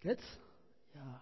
Jetzt? Ja.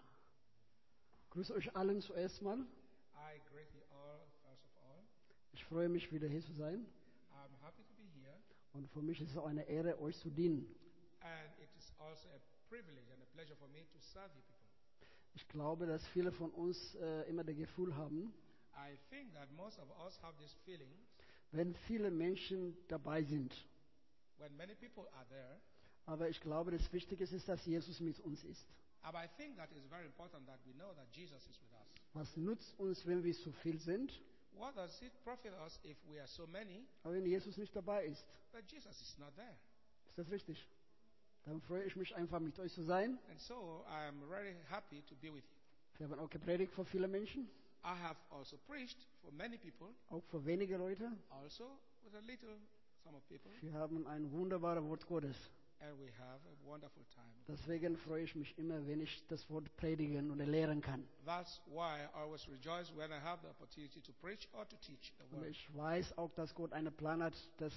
Grüße euch allen zuerst mal. I greet you all, first of all. Ich freue mich, wieder hier zu sein. I'm happy to be here, Und für mich ist es auch eine Ehre, euch zu dienen. and it is also a privilege and a pleasure for me to serve you people. Ich glaube, dass viele von uns immer das Gefühl haben, I think that most of us have this feeling wenn viele Menschen dabei sind. when many people are there, Aber ich glaube, das Wichtigste ist, dass Jesus mit uns ist. but I think that it's very important that we know that Jesus is with us. Was nutzt uns, wenn wir so viel sind, What does it profit us if we are so many, aber wenn Jesus nicht dabei ist? but Jesus is not there? Ist das richtig? Dann freue ich mich einfach, mit euch zu sein. And so I am very happy to be with you. Wir haben auch gepredigt für viele Menschen, I have also preached for many people, auch für wenige Leute. also with a little some of people, Wir haben ein wunderbares Wort Gottes. and we have a wonderful time. Deswegen freue ich mich immer, wenn ich das Wort predigen oder lehren kann. That's why I always rejoice when I have the opportunity to preach or to teach the Und word. ich weiß auch, dass Gott einen Plan hat,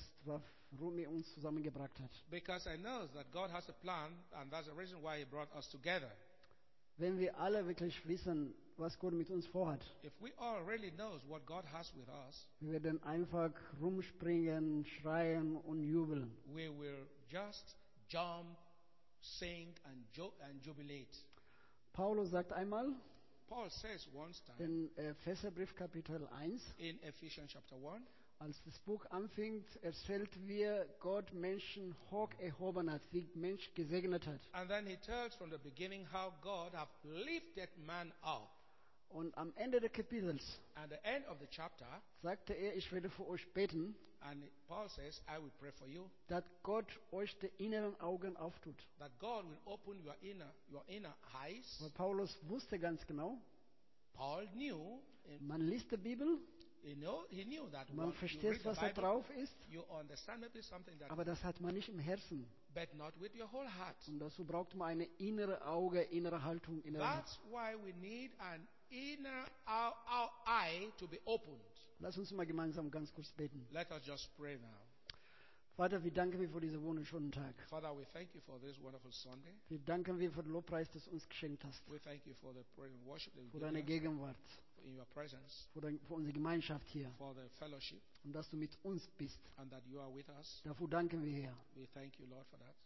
warum er uns zusammengebracht hat. Because I know that God has a plan, and that's the reason why He brought us together. Wenn wir alle wirklich wissen, was Gott mit uns vorhat, If we all really knows what God has with us, wir werden einfach rumspringen, schreien und jubeln. we will just jump, sing, and jubilate. Paulus sagt einmal Paul says once time in Epheserbrief Kapitel 1, in Ephesians chapter 1, als das Buch anfängt, erzählt wie Gott Menschen hoch erhoben hat, wie Mensch gesegnet hat. and then he tells from the beginning how God have lifted man up. Und am Ende des Kapitels And the end of the chapter, sagte er, ich werde für euch beten, and Paul says, I will pray for you, dass Gott euch die inneren Augen auftut. that God will open your inner eyes. Weil Paulus wusste ganz genau, Paul knew, man liest die Bibel, he knew that man when you versteht, read the was da Bible, drauf ist, you understand maybe something that, aber das hat man nicht im Herzen. but not with your whole heart. Und dazu braucht man eine innere Auge, innere Haltung, innere That's why we need an inner our eye to be opened. Lass uns mal gemeinsam ganz kurz beten. Let us just pray now. Vater, wir danken dir für diesen wunderschönen Tag. Father, we thank you for this wonderful Sunday. Wir danken dir für den Lobpreis, das du uns geschenkt hast. We thank you for the prayer and worship that Für you deine give us, Gegenwart, in your presence, für unsere Gemeinschaft hier. for the fellowship, Und dass du mit uns bist. and that you are with us. Dafür danken wir, Herr. We thank you, Lord, for that.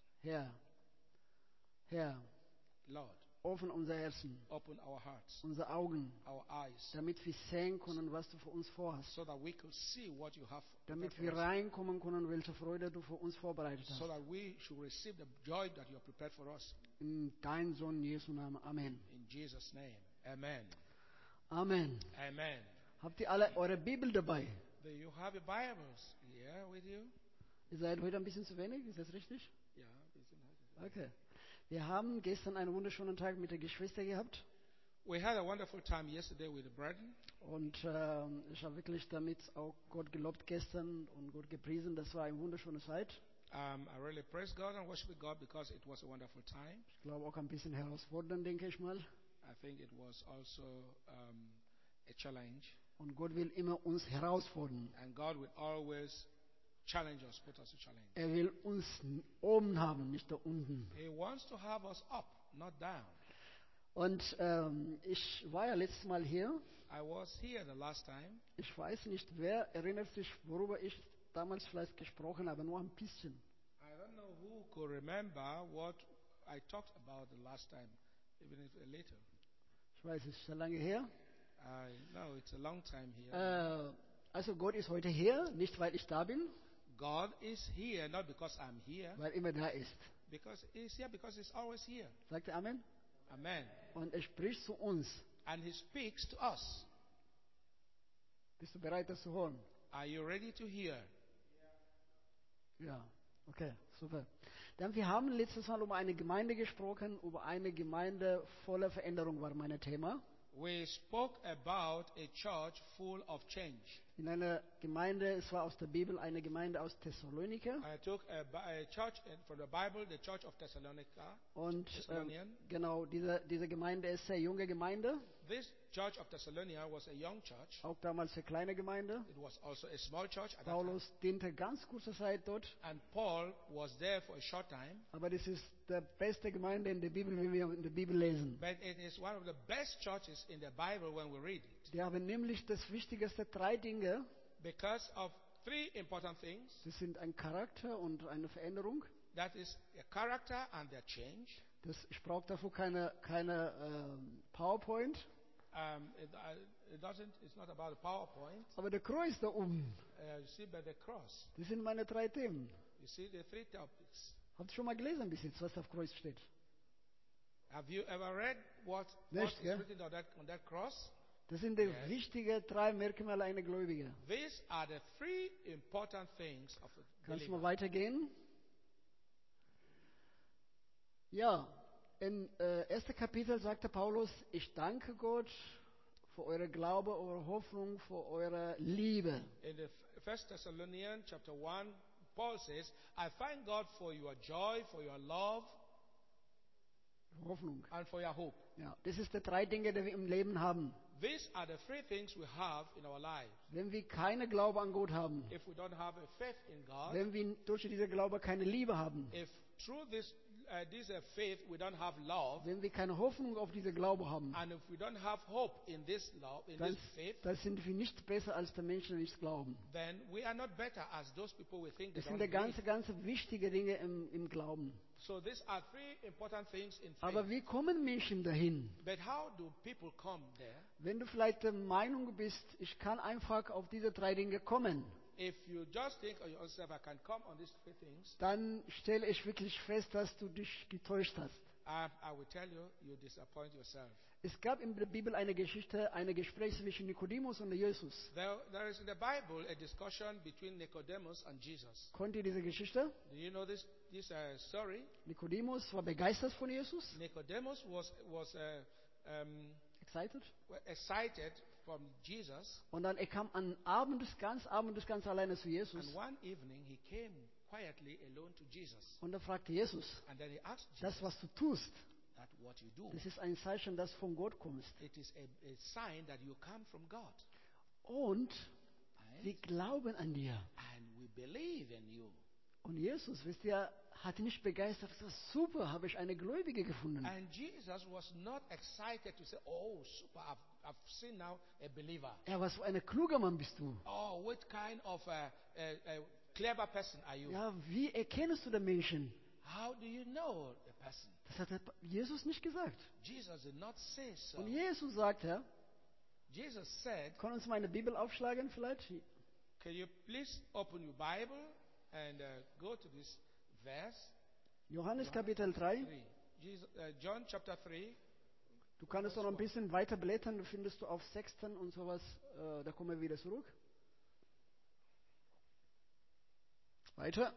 Herr, Lord, offen unser Herzen, open our hearts, unsere Augen, our eyes, damit wir sehen können, was du für uns vorhast. so that we could see what you have Damit prepared wir for us, reinkommen können, welche Freude du für uns vorbereitet so hast. that we should receive the joy that you have prepared for us. In deinem Sohn Jesu Namen. Amen. In Jesus' name, amen. Amen. Amen. Habt ihr alle eure Bibel dabei? Do you have your Bibles here with you? Ihr seid heute ein bisschen zu wenig, ist das richtig? Yeah. Okay. Wir haben gestern einen wunderschönen Tag mit der Geschwister gehabt. We had a wonderful time yesterday with the brethren. Und ich habe wirklich damit auch Gott gelobt gestern und Gott gepriesen. Das war eine wunderschöne Zeit. I really praise God and worship God because it was a wonderful time. Ich glaube auch ein bisschen herausfordernd, denke ich mal. I think it was also a challenge. Und Gott will immer uns herausfordern. And God will always challenge us, put us to challenge. Er will uns oben haben, nicht da unten. He wants to have us up, not down. Und ich war ja letztes Mal hier. I was here the last time. Ich weiß nicht, wer erinnert sich, worüber ich damals vielleicht gesprochen habe, nur ein bisschen. I don't know who could remember what I talked about the last time, even if a little. Ich weiß, es ist schon lange her. I know it's a long time here. Also Gott ist heute hier, nicht weil ich da bin, God is here, not because I'm here, weil er immer da ist. because He's here because He's always here. Sagt er Amen? Amen. Und er spricht zu uns. And He speaks to us. Bist du bereit, das zu hören? Are you ready to hear? Ja. Okay, super. Dann wir haben letztes Mal über eine Gemeinde gesprochen, über eine Gemeinde voller Veränderung war mein Thema. We spoke about a church full of change. in einer Gemeinde, es war aus der Bibel eine Gemeinde aus Thessalonike. I took a church from the Bible, the Church of Thessalonica. Und Thessalonian. genau, diese Gemeinde ist sehr junge Gemeinde, This Church of Thessalonica was a young church. auch damals eine kleine Gemeinde. It was also a small church at that time. Paulus diente ganz kurze Zeit dort, And Paul was there for a short time. aber das ist die beste Gemeinde in der Bibel, wie wir in der Bibel lesen. But it is one of the best churches in the Bible when we read it. Die haben nämlich das wichtigste drei Dinge. Because of three important things. Das sind ein Charakter und eine Veränderung. That is their character and their change. Ich brauche dafür keine PowerPoint. It's not about the PowerPoint. Aber der Kreuz da oben, You see by the cross. das sind meine drei Themen. You see the three topics. Habt ihr schon mal gelesen bis jetzt, was auf Kreuz steht? Have you ever read what Nicht, is gell? written on that cross? Das sind die Yes. wichtigen drei Merkmale einer Gläubigen. These are the three important things of a Kannst du mal believer. weitergehen? Ja, im ersten Kapitel sagte Paulus, ich danke Gott für eure Glaube, eure Hoffnung, für eure Liebe. In the First Thessalonians chapter 1, Paul says, I thank God for your joy, for your love, Hoffnung. and for your hope. Ja, das ist die drei Dinge, die wir im Leben haben. These are the three things we have in our lives. Wenn wir keine Glaube an Gott haben, If we don't have a faith in God, wenn wir durch diese Glaube keine Liebe haben, if through this faith we don't have love, wenn wir keine Hoffnung auf diese Glaube haben, and if we don't have hope in this love, in dann, this faith, dann sind wir nicht besser als die Menschen, die nicht glauben. then we are not better as those people we think they Das sind don't die believe. ganz wichtige Dinge im Glauben. So these are three important things in faith. Aber wie kommen Menschen dahin? But how do people come there? Wenn du vielleicht der Meinung bist, ich kann einfach auf diese drei Dinge kommen, If you just think of yourself, I can come on these three things, dann stelle ich wirklich fest, dass du dich getäuscht hast. I will tell you, you disappoint yourself. Es gab in der Bibel eine Geschichte, ein Gespräch zwischen Nikodemus und Jesus. There is in the Bible a discussion between Nicodemus and Jesus. Konnt ihr diese Geschichte? Do you know this story? Nikodemus war begeistert von Jesus. Nicodemus was Excited. excited from Jesus, Und dann er kam am Abend ganz alleine zu Jesus. and one evening he came quietly alone to Jesus, Und er fragte Jesus, and then he asked Jesus das was du tust, that what you do, das ist ein Zeichen, dass von Gott kommst. it is a sign that you come from God, Und and, wir glauben an dir. and we believe in you. Und Jesus, wisst ihr, hat ihn nicht begeistert. Er sagt, super, habe ich eine Gläubige gefunden. And Jesus was not excited to say, "Oh, super! I've seen now a believer." Ja, was für ein kluger Mann bist du. Oh, what kind of a clever person are you? Ja, wie erkennst du den Menschen? How do you know a person? Das hat Jesus nicht gesagt. Jesus did not say so. Und Jesus sagt, ja, Jesus said, kann uns meine Bibel aufschlagen vielleicht? "Can you please open your Bible and go to this verse?" Johannes Kapitel 3. 3. John chapter 3. Du kannst noch ein bisschen weiter blättern, da findest du auf 6. und sowas, da kommen wir wieder zurück. Weiter.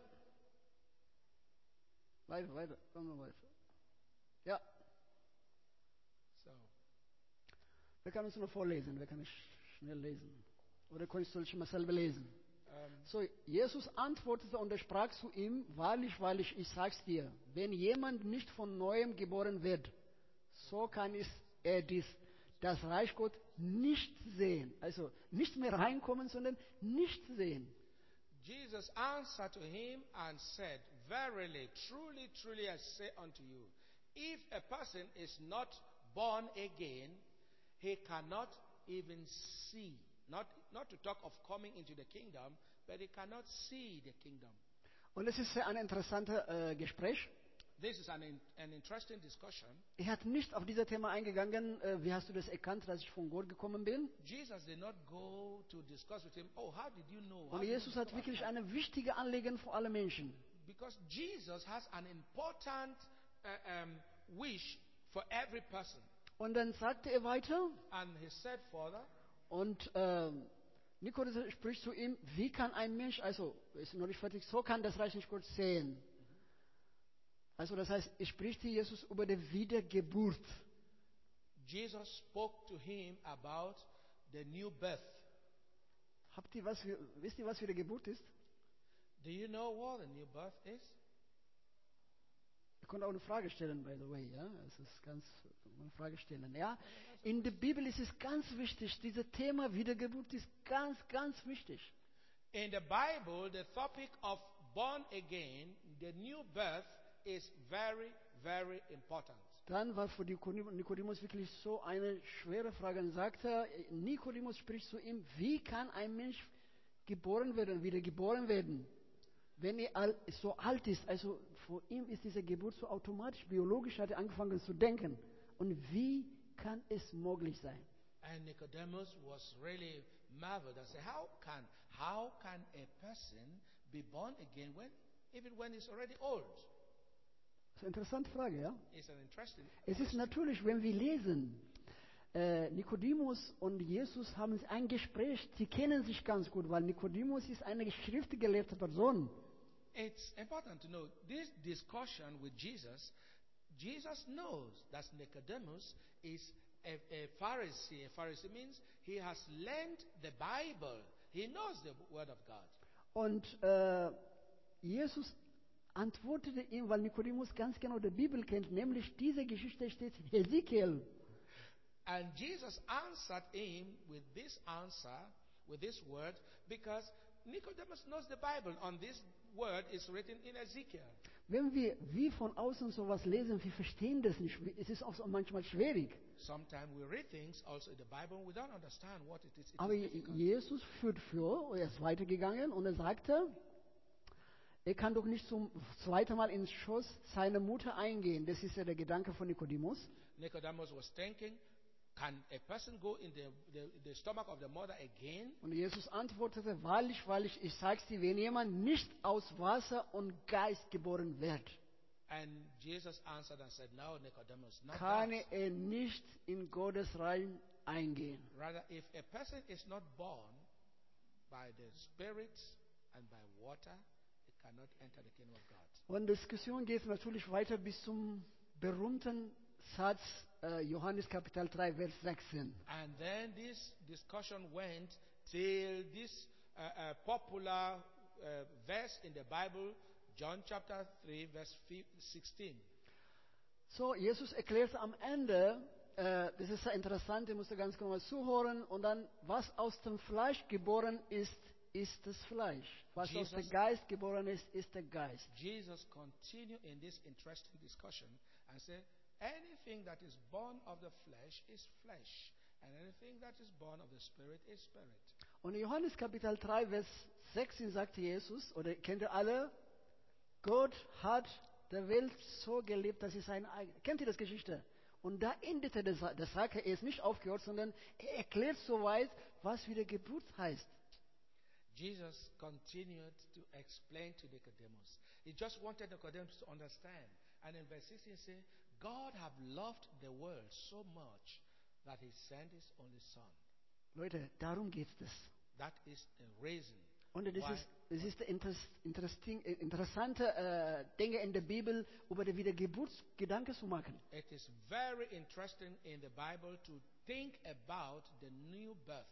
Weiter, kommen wir weiter. Ja, So, wer kann uns noch vorlesen? Wer kann ich schnell lesen? Oder kannst du schon mal selber lesen? So, Jesus antwortete und er sprach zu ihm, wahrlich, wahrlich, ich sag's dir, wenn jemand nicht von Neuem geboren wird, so kann er das Reich Gott nicht sehen. Also nicht mehr reinkommen, sondern nicht sehen. Jesus answered to him and said, "Verily, truly, truly, I say unto you, if a person is not born again, he cannot even see." Not to talk of coming into the kingdom, but he cannot see the kingdom. Und es ist ein interessantes Gespräch. This is an interesting discussion. Er hat nicht auf dieses Thema eingegangen, wie hast du das erkannt, dass ich von Gott gekommen bin? Jesus did not go to discuss with him, "Oh, how did you know?" How Und did you Jesus hat know wirklich about eine wichtige Anliegen für alle Menschen. that?" Because Jesus has an important wish for every person. Und dann sagte er weiter, And he said further, und Nikodemus spricht zu ihm, wie kann ein Mensch, also ist noch nicht fertig, so kann das Reich nicht Gott sehen. Also das heißt, er spricht hier Jesus über die Wiedergeburt. Jesus spoke to him about the new birth. Wisst ihr, was Wiedergeburt ist? Do you know what a new birth is? Ihr könnt auch eine Frage stellen, by the way, ja? Es ist eine Frage stellen, ja? In der Bibel ist es ganz wichtig, dieses Thema Wiedergeburt ist ganz, ganz wichtig. In the Bible, the topic of born again, the new birth, is very, very important. Dann war für Nikodemus wirklich so eine schwere Frage. Dann sagte Nikodemus spricht zu ihm, wie kann ein Mensch geboren werden, wieder geboren werden, wenn er so alt ist? Also für ihn ist diese Geburt so automatisch, biologisch hat er angefangen zu denken. Und wie kann es möglich sein? And Nicodemus was really marveled and said, how can a person be born again even when he's already old? Das ist eine interessante Frage, ja? It's an interesting Es ist natürlich, wenn wir lesen, Nikodemus und Jesus haben ein Gespräch, sie kennen sich ganz gut, weil Nikodemus ist eine schriftgelehrte Person. It's important to know this discussion with Jesus. Jesus knows that Nicodemus is a Pharisee. A Pharisee means he has learned the Bible. He knows the Word of God. Und Jesus antwortete ihm, weil Nikodemus ganz genau die Bibel kennt, nämlich diese Geschichte steht in Hesekiel. And Jesus answered him with this answer, with this word, because Nicodemus knows the Bible. On this word is written in Ezekiel. Wenn wir von außen sowas lesen, wir verstehen das nicht. Es ist auch manchmal schwierig. Sometimes we read things also in the Bible and we don't understand what it is. Aber Jesus führt vor, er ist weitergegangen und er sagte, er kann doch nicht zum zweiten Mal ins Schoß seiner Mutter eingehen. Das ist ja der Gedanke von Nikodemus. Nicodemus was thinking, can a person go in the stomach of the mother again? Und Jesus antwortete, wahrlich, ich sag's dir, wenn jemand nicht aus Wasser und Geist geboren wird, And Jesus answered and said, no, Nicodemus, not kann that. er nicht in Gottes Reich eingehen. Rather, if a person is not born by the Spirit and by water, he cannot enter the kingdom of God. Und die Diskussion geht natürlich weiter bis zum berühmten Satz Johannes Kapitel 3, Vers 16. And then this discussion went till this popular verse in the Bible, John chapter 3, verse 16. So, Jesus erklärt am Ende, das ist sehr interessant, ihr müsst ganz genau zuhören, und dann, was aus dem Fleisch geboren ist, ist das Fleisch. Was aus dem Geist geboren ist, ist der Geist. Jesus continued in this interesting discussion and said, anything that is born of the flesh is flesh, and anything that is born of the Spirit is spirit. Und in Johannes Kapitel 3, Vers 16 sagte Jesus, oder kennt ihr alle, Gott hat der Welt so geliebt, dass er sein eigenes... Kennt ihr das Geschichte? Und da endete der Sache, er ist nicht aufgehört, sondern er erklärt soweit, was wieder Geburt heißt. Jesus continued to explain to Nicodemus. He just wanted Nicodemus to understand. And in verse 16 he said, God have loved the world so much that he sent his only son. Leute, darum geht es. That is the reason. Und es ist interessante Dinge in der Bibel, über die Wiedergeburtsgedanken zu machen. It is very interesting in the Bible to think about the new birth.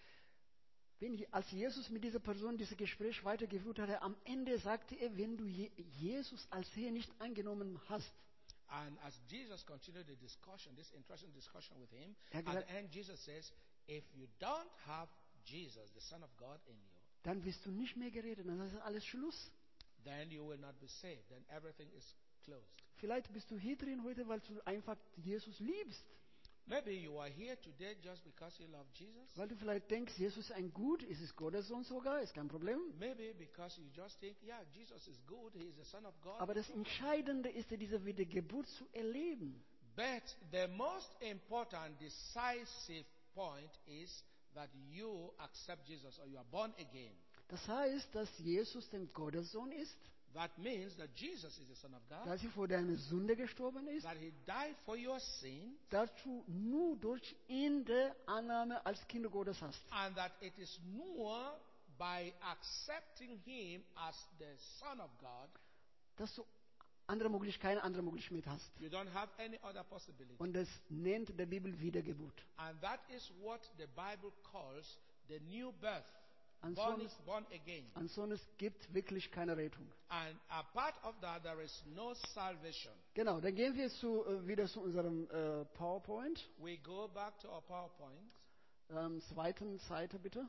Als Jesus mit dieser Person dieses Gespräch weitergeführt hatte, am Ende sagte er, wenn du Jesus als Herr nicht angenommen hast, and as Jesus continued the discussion, this interesting discussion with him, at the end Jesus says, if you don't have Jesus, the Son of God, in you, dann wirst du nicht mehr geredet, dann ist alles Schluss. Then you will not be saved. Then everything is closed. Vielleicht bist du hier drin heute, weil du einfach Jesus liebst. Maybe you are here today just because you love Jesus. Weil du vielleicht denkst, Jesus ist ein Gut, ist es Gottes Sohn sogar, ist kein Problem. Maybe because you just think, yeah, Jesus is good, he is the Son of God. Aber das Entscheidende ist, diese Wiedergeburt zu erleben. But the most important, decisive point is that you accept Jesus or you are born again. Das heißt, dass Jesus der Gottessohn ist. That means that Jesus is the Son of God. Dass er für deine Sünde gestorben ist. That he died for your sin. Dass du nur durch ihn die Annahme als Kind Gottes hast. And that it is nur by accepting him as the Son of God. Dass du keine andere Möglichkeit hast. You don't have any other possibility. Und das nennt die Bibel Wiedergeburt. And that is what the Bible calls the new birth. born again. Ansonsten es gibt wirklich keine Rettung. And apart of that, there is no salvation. Genau, dann gehen wir wieder zu unserem PowerPoint. We go back to our PowerPoint. Zweiten Seite bitte.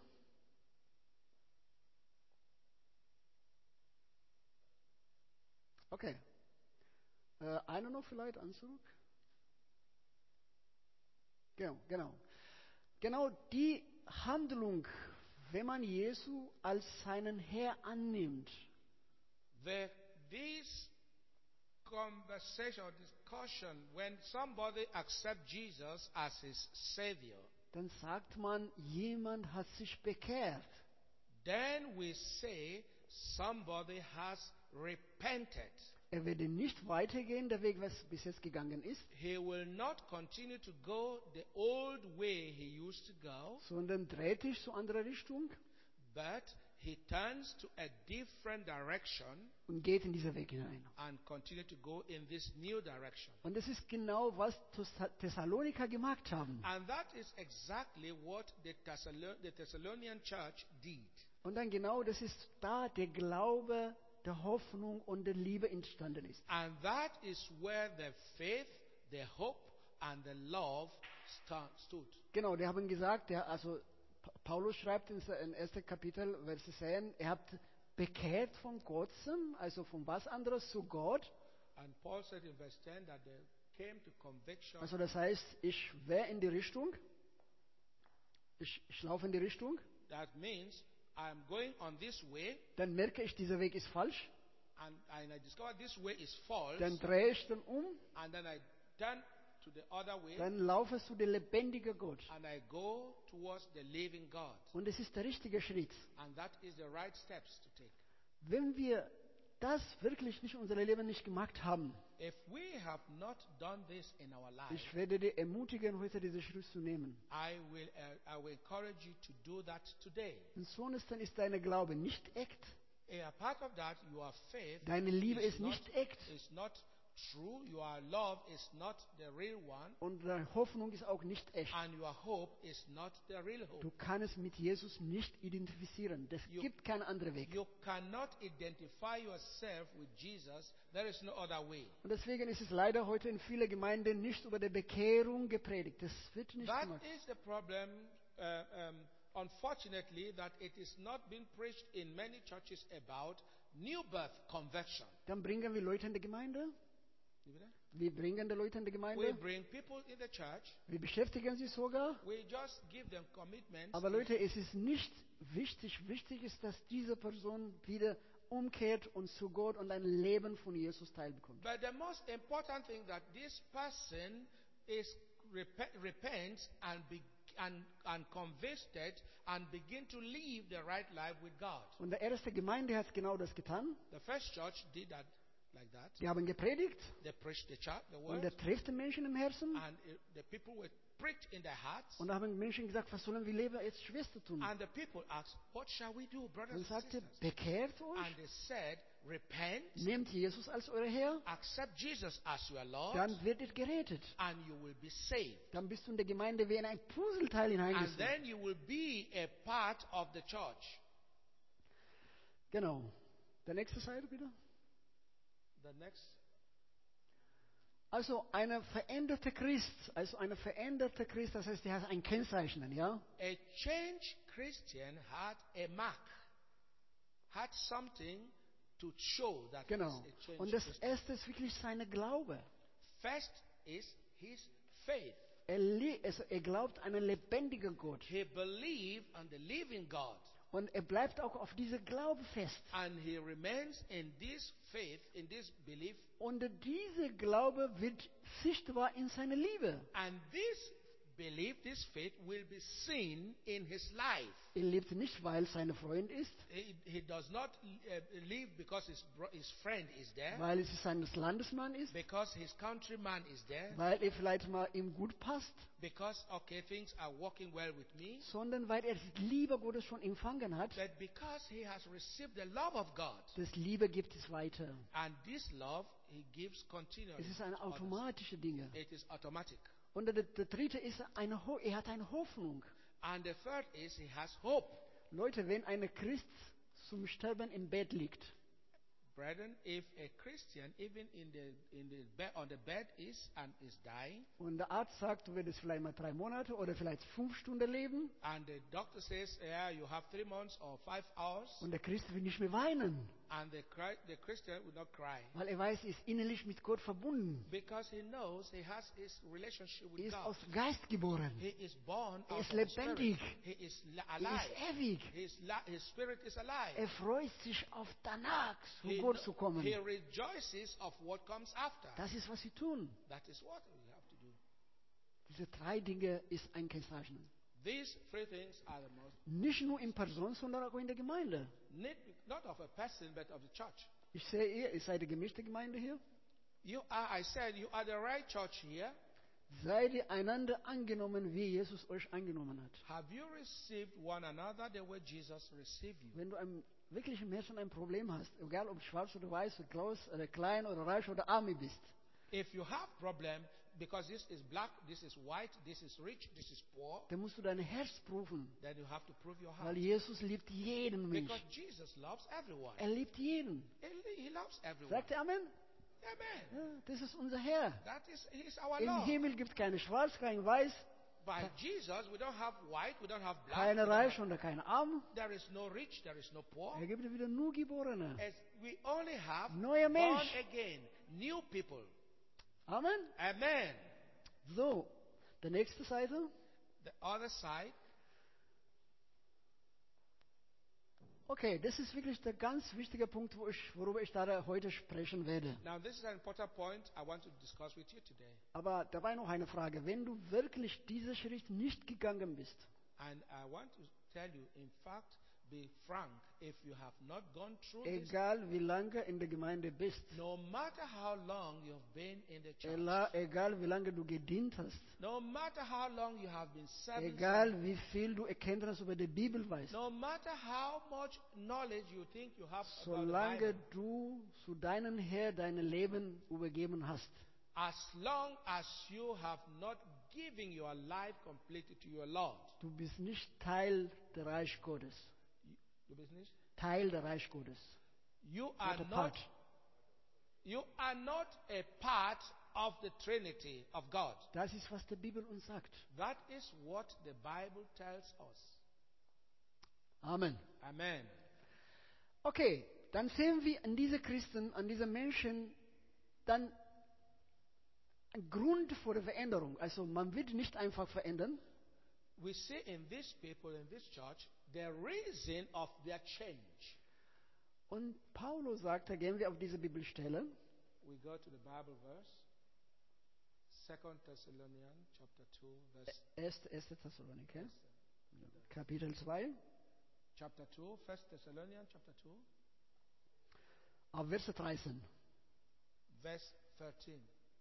Okay. Eine noch vielleicht, Anzug. Genau. Genau die Handlung, wenn man Jesu als seinen Herr annimmt. This conversation or discussion, when somebody accepts Jesus as his Savior, Dann sagt man, jemand hat sich bekehrt. then we say somebody has repented. Er werde nicht weitergehen, der Weg, was bis jetzt gegangen ist, He will not continue to go the old way he used to go, sondern dreht sich zu anderer Richtung but he turns to a different direction und geht in diesen Weg hinein. and continue to go in this new direction. Und das ist genau, was Thessaloniker gemacht haben. And that is exactly what the Thessalonian church did. Und dann genau, das ist da der Glaube, der Hoffnung und der Liebe entstanden ist. And that is where the faith, the hope, and the love stood. Genau, die haben gesagt, Paulus schreibt in 1. Kapitel, Vers 10, ihr habt bekehrt von Götzen, also von was anderes zu Gott. And Paul said in verse 10 that they came to conviction. Also das heißt, ich wäre in die Richtung, ich laufe in die Richtung, That means I'm going on this way, dann merke ich, dieser Weg ist falsch, and I discover this way is false, dann drehe ich dann um, and then I turn to the other way, dann laufe ich zu dem lebendigen Gott. and I go towards the living God. Und es ist der richtige Schritt. And that is the right steps to take. Wenn wir das wirklich nicht in unserem Leben nicht gemacht haben, If we have not done this in our life, ich werde dich ermutigen, heute diesen Schritt zu nehmen. I will encourage you to do that today. Und sonst dann ist dein Glaube nicht echt, A part of that, your faith deine Liebe ist nicht echt is not true, your love is not the real one, und deine Hoffnung ist auch nicht echt. and your hope is not the real hope. Du kannst mit Jesus nicht identifizieren. Es gibt keinen anderen Weg. You cannot identify yourself with Jesus. There is no other way. Und deswegen ist es leider heute in vielen Gemeinden nicht über die Bekehrung gepredigt. Das wird nicht That gemacht. is the problem, unfortunately, that it is not being preached in many churches about new birth conversion. Dann bringen wir Leute in die Gemeinde. Wir bringen die Leute in die We Gemeinde. bring people in the church. Wir beschäftigen sie sogar. We just give them commitments. Aber Leute, es ist nicht wichtig. Wichtig ist, dass diese Person wieder umkehrt und zu Gott und ein Leben von Jesus teilbekommt. But the most important thing that this person is repents and convicted and begin to live the right life with God. Und der erste Gemeinde hat genau das getan. The first church did that like that. Die haben gepredigt They preached the und word, er trifft die Menschen im Herzen. and the people were pricked in their hearts. Und da haben Menschen gesagt, was sollen wir leben jetzt Schwester tun? And the people asked, "What shall we do, brothers Und and sagte, sisters?" bekehrt euch, And they said, "Repent, nehmt Jesus als euer Herr, accept Jesus as your Lord, dann werdet ihr gerettet. and you will be saved. Dann bist du in der Gemeinde wie in ein Puzzleteil And hineingesetzt. then you will be a part of the church." Genau. Der nächste Seite bitte. The next. Also eine veränderte Christ, das heißt, der hat ein Kennzeichen, ja? A changed Christian had a mark, had something to show that Genau. he's a changed Und das Christian. erste ist wirklich seine Glaube. First is his faith. Er glaubt an einen lebendigen Gott. He believed on the living God, Und er bleibt auch auf diese Glaube fest. and he remains in this faith, in this belief, Und dieser Glaube wird sichtbar in seiner Liebe. and this belief, this faith will be seen in his life. Er lebt nicht, weil sein Freund ist, He does not live because his friend is there, weil es sein Landesmann ist, because his countryman is there, weil er vielleicht mal ihm gut passt, because, okay, things are working well with me, sondern weil er die Liebe Gottes schon empfangen hat. but because he has received the love of God. Das Liebe gibt es weiter. And this love he gives continually. Es ist eine to others. automatische Dinge. It is automatic. Und der dritte ist, er hat eine Hoffnung. And the third is he has hope. Leute, wenn ein Christ zum Sterben im Bett liegt, Brethren, if a Christian, even on the bed is dying, und der Arzt sagt, du wirst vielleicht mal 3 Monate oder vielleicht 5 Stunden leben, and the doctor says, yeah, you have 3 months or 5 hours, und der Christ will nicht mehr weinen, and the Christian will not cry, weil er weiß, er ist innerlich mit Gott verbunden. because he knows he has his relationship Er with ist God. aus Geist geboren. He is born Er out ist of the Spirit. lebendig. He is Er alive. ist ewig. His spirit is alive. Er freut sich auf danach, zu He, Gott zu kommen. he rejoices of what comes after. Das ist, was sie tun. That is what we have to do. Diese 3 Dinge ist ein Kennzeichen. These 3 things are the most, Nicht nur in Person, sondern auch in der Gemeinde. not of a person, but of the church. Ich sehe, ihr seid eine gemischte Gemeinde hier. I said, you are the right church here. Seid ihr einander angenommen, wie Jesus euch angenommen hat. Have you received one another the way Jesus received you? Wenn du wirklich im Herzen ein Problem hast, egal ob schwarz oder weiß, oder groß oder klein oder reich oder arm bist, If you have problem, because this is black, this is white, this is rich, this is poor, dann musst du dein Herz prüfen. then you have to prove your heart. Weil Jesus liebt jeden Mensch. Because Jesus loves everyone. Er liebt jeden. He loves everyone. Sagt er Amen? Amen. Ja, das ist unser Herr. He's our Im Lord. Himmel gibt es keine schwarz, kein weiß, By Jesus, we don't have white, we don't have black. keine reich und keine arm. There is no rich, there is no poor. Er gibt wieder nur Geborene. As we only have Neuer born Mensch. again, new people. Amen. Amen. So, die nächste Seite. The other side. Okay, das ist wirklich der ganz wichtige Punkt, worüber ich da heute sprechen werde. Now, this is an important point I want to discuss with you today. Aber dabei noch eine Frage. Wenn du wirklich diesen Schritt nicht gegangen bist, And I want to tell you, in fact, be frank, if you have not gone through this, egal wie lange in der Gemeinde bist, no matter how long you've been in the church, egal wie lange du gedient hast, no matter how long you have been serving, egal wie viel du Erkenntnis über die Bibel weißt, no matter how much knowledge you think you have about the solange Bible, du zu deinem Herr dein Leben übergeben hast, as long as you have not given your life completely to your Lord, du bist nicht Teil des Reich Gottes. you business, Teil des Reich Gottes. you are Not a not, part. you are not a part of the Trinity of God. Das ist, was die Bibel uns sagt. That is what the Bible tells us. Amen. Amen. Okay, dann sehen wir an diese Christen, an diese Menschen, dann einen Grund für die Veränderung. Also man wird nicht einfach verändern. We see in these people, in this church, the reason of their change. Und Paulus sagt, da gehen wir auf diese Bibelstelle, We go to the Bible verse, 2 Thessalonians chapter 2, verse 1. Thessaloniker, Kapitel 2, chapter 2, 1 Thessalonians chapter 2, auf Vers 13. verse 13.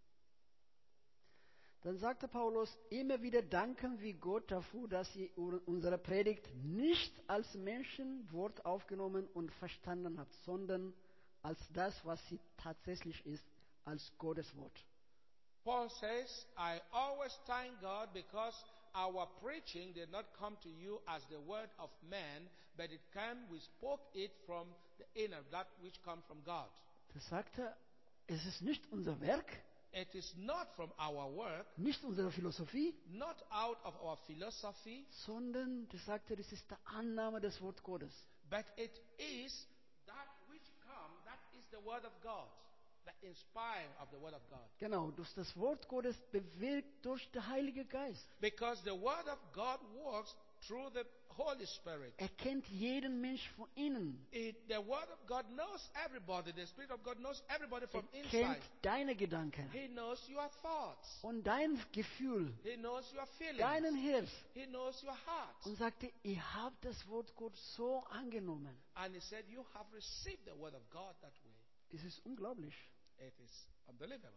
Dann sagte Paulus, immer wieder danken wir Gott dafür, dass ihr unsere Predigt nicht als Menschenwort aufgenommen und verstanden habt, sondern als das, was sie tatsächlich ist, als Gottes Wort. Paul says, I always thank God because our preaching did not come to you as the word of man, but it came, we spoke it from the inner, that which comes from God. Das sagte, es ist nicht unser Werk, It is not from our work, nicht unsere Philosophie, not out of our philosophy, sondern das sagte, das ist die Annahme des Wort Gottes. but it is that which come, that is the word of God, the inspiring of the word of God. Genau, durch das Wort Gottes bewirkt durch den Heiligen Geist. Because the word of God works through the Holy Spirit. Er kennt jeden Mensch von innen. The word of God knows everybody. The Spirit of God knows everybody from Er inside. kennt deine Gedanken He knows your thoughts. und dein Gefühl, He knows your feelings. deinen Herz. He knows your heart. Und sagte, ihr habt das Wort Gottes so angenommen. And he said, you have received the word of God that way. Es ist unglaublich. It is unbelievable.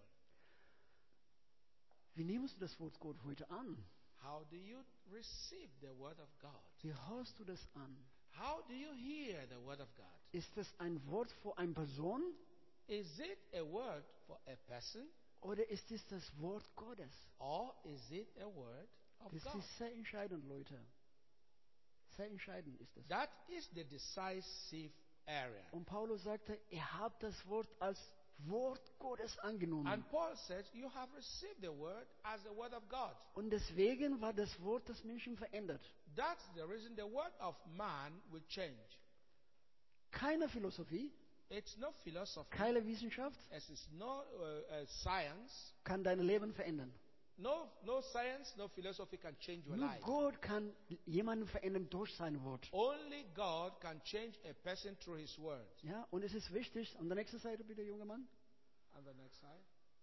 Wie nimmst du das Wort Gottes heute an? How do you receive the word of God? Wie hörst du das an? How do you hear the word of God? Ist das ein Wort für eine Person Is it a word for a person oder ist es das Wort Gottes? or is it a word of Das God? ist sehr entscheidend, Leute. Sehr entscheidend ist das. That is the decisive area. Und Paulus sagte, ihr habt das Wort als Wort Gottes angenommen. And Paul says, you have received the word as the word of God. Und deswegen war das Wort das Menschen verändert. That's the reason the word of man will change. Keine Philosophie, It's no philosophy. keine Wissenschaft It is no science. kann dein Leben verändern. No science, no philosophy can change your Nur life. Gott kann jemanden verändern durch sein Wort. Only God can change a person through his word. Ja, und es ist wichtig, an der nächsten Seite bitte, junger Mann. On the next slide.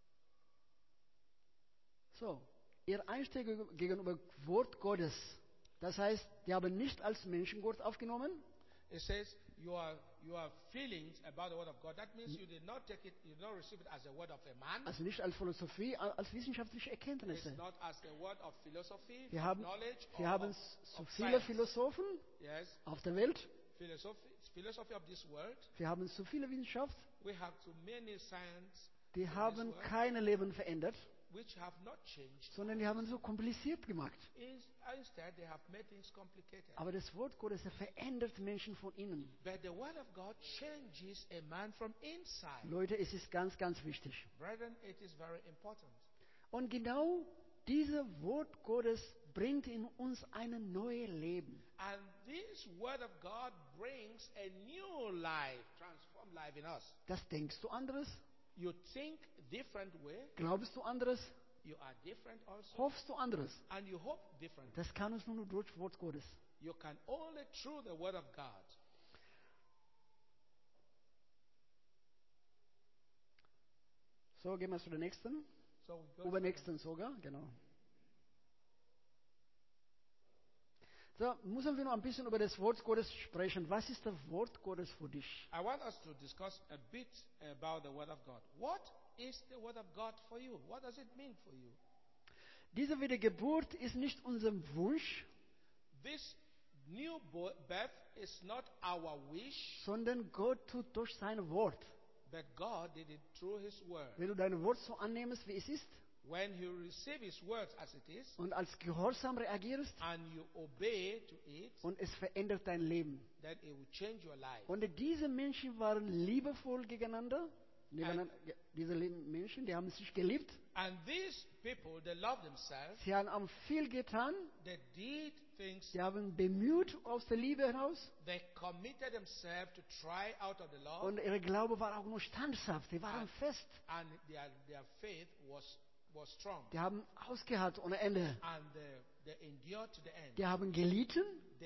So, ihr Einstieg gegenüber Wort Gottes, das heißt, die haben nicht als Menschen Gott aufgenommen, It says your feelings about the word of God. That means you did not take it, you did not receive it as a word of a man. also nicht als Philosophie, als wissenschaftliche It's Erkenntnisse. not as the word of philosophy, Wir of haben, knowledge, wir or haben of, so of viele science. Philosophen Yes, auf der Welt, philosophy of this world. wir haben so viele Wissenschaft, We have too many science die in this haben world, kein Leben verändert, which have not changed, sondern die haben so kompliziert gemacht. Instead, they have made things complicated. Aber das Wort Gottes verändert Menschen von innen. But the word of God changes a man from inside. Leute, es ist ganz, ganz wichtig. Brethren, it is very important. Und genau dieses Wort Gottes bringt in uns ein neues Leben. And this word of God brings a new life, transformed life in us. Das denkst du anderes? You think different way, Glaubst du anderes? you are different also, Hoffst du anderes? and you hope different. Das kann uns nur durch Wort Gottes. You can only through the word of God. So, gehen wir zu der nächsten. So we go Übernächsten sogar, genau. So, müssen wir noch ein bisschen über das Wort Gottes sprechen. Was ist das Wort Gottes für dich? I want us to discuss a bit about the word of God. What is the word of God for you? What does it mean for you? Diese Wiedergeburt ist nicht unser Wunsch, This new birth is not our wish, sondern Gott tut durch sein Wort. but God did it through his word. Wenn du dein Wort so annimmst, wie es ist, When you receive his words as it is, und als Gehorsam reagierst, and you obey to it, und es verändert dein Leben. then it will change your life. Und diese Menschen waren liebevoll gegeneinander. Diese Menschen, die haben sich geliebt. And these people, they love themselves. Sie haben viel getan. They did things. Sie haben bemüht aus der Liebe heraus. They committed themselves to try out of the law. Und ihr Glaube war auch nur standhaft. Sie waren fest. And their faith was strong. Die haben ausgeharrt ohne Ende. And they endured to the end. Die haben gelitten,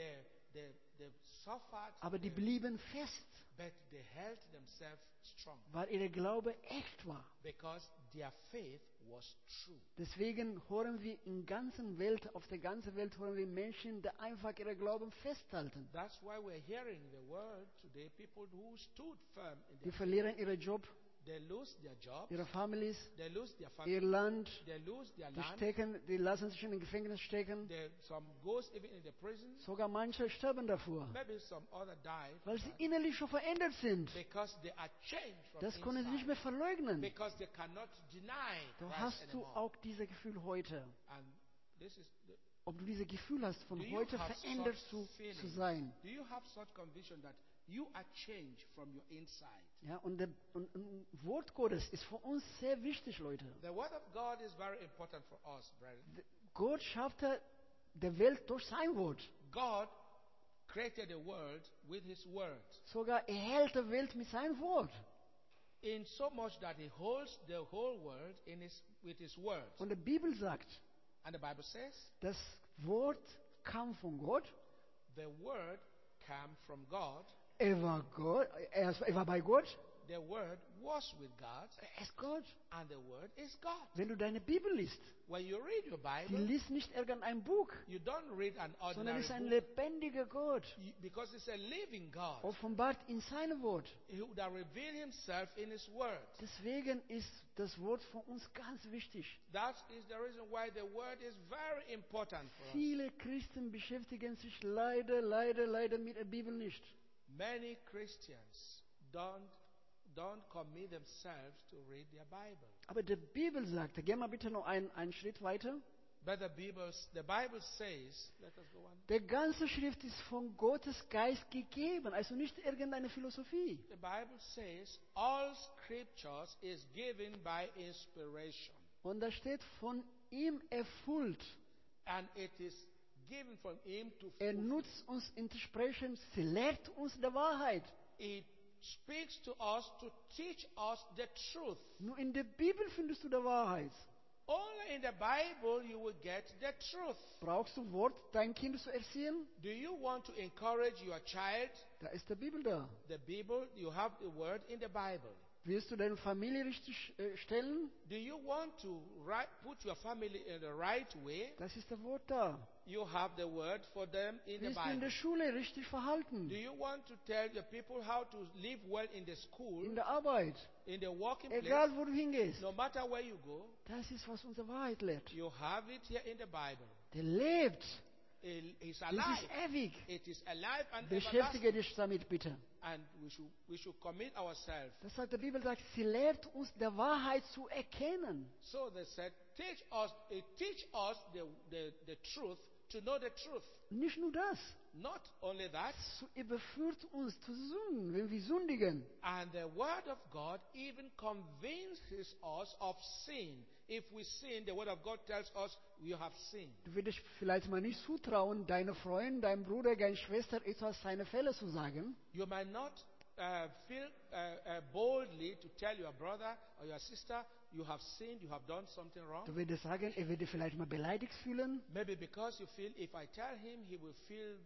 They suffered, aber die blieben fest, but they held themselves strong weil ihr Glaube echt war. because their faith was true. Deswegen hören wir in der ganzen Welt, auf der ganzen Welt hören wir Menschen, die einfach ihre Glauben festhalten. That's why we're hearing the word today. People who stood firm in Die their verlieren ihren Job, they lose their jobs, ihre Families, they lose their ihr family, Land. they lose their Die land. die lassen sich in den Gefängnis stecken. Some goes even in the prison. Sogar manche sterben davor, Maybe some other die weil sie innerlich schon verändert sind. because they are changed from Das können sie nicht inside. mehr verleugnen. Because they cannot deny Du Christ hast du anymore. auch dieses Gefühl heute. And this is Ob du dieses Gefühl hast, von Do you heute have verändert such zu feeling? sein. Do you have such conviction that you are changed from your inside? Ja, und Wort Gottes ist für uns sehr wichtig, Leute. The word of God is very important for us, brethren. Gott schaffte die Welt durch sein Wort. God created the world with his word. Sogar er hält die Welt mit seinem Wort. In so much that he holds the whole world with his word. Und die Bibel sagt, And the Bible says, das Wort kam von Gott. the word came from God. Er war Gott, er war bei Gott. The word was with God. Er ist Gott. And the word is God. Wenn du deine Bibel liest, When you read your du Bible, liest nicht irgendein Buch, you don't read an sondern ordinary es ist ein book lebendiger Gott, because it's a living God offenbart in seinem Wort. that reveals himself in his word. Deswegen ist das Wort für uns ganz wichtig. That is the reason why the word is very important for us. Viele Christen beschäftigen sich leider mit der Bibel nicht. Many Christians don't commit themselves to read their Bible. Aber die Bibel sagt, geh mal bitte noch einen Schritt weiter. But the Bible says, let us go on. Die ganze Schrift ist von Gottes Geist gegeben, also nicht irgendeine Philosophie. The Bible says all scriptures is given by inspiration. Und da steht, von ihm erfüllt. And it is given from him to Er fulfill. nutzt uns entsprechend, sie lehrt uns der Wahrheit. It speaks to us to teach us the truth. Nur in der Bibel findest du die Wahrheit. Only in the Bible you will get the truth. Brauchst du Wort, dein Kind zu erziehen? Do you want to encourage your child? Da ist die Bibel da. The Bible, you have the word in the Bible. Willst du deine Familie richtig stellen? Do you want to put your family in the right way? Das ist das Wort da. You have the word for them in the Willst du in Bible. der Schule richtig verhalten? Do you want to tell the people how to live well in the school, In der Arbeit? in the working Egal, place? wo du hingehst. No matter where you go, Das ist, was unsere Wahrheit lehrt. you have it here in the Bible. Der lebt. It's Das alive. ist ewig. It is alive and Beschäftige everlasting. dich damit bitte. And we should commit ourselves. Das sagt die Bibel, sagt, sie lehrt uns der Wahrheit zu erkennen. So they said, teach us the truth, to know the truth. Nicht nur das. Not only that, Sie überführt uns zu Sünden, wenn wir sündigen. and the word of God even convinces us of sin. If we sin, the word of God tells us we have sinned. Du würdest vielleicht mal nicht zutrauen, deiner Freund, deinem Bruder, deiner Schwester etwas seine Fälle zu sagen. You might not feel boldly to tell your brother or your sister you have sinned, you have done something wrong. Du würdest sagen, er würde vielleicht mal beleidigt fühlen. Maybe because you feel if I tell him, he will feel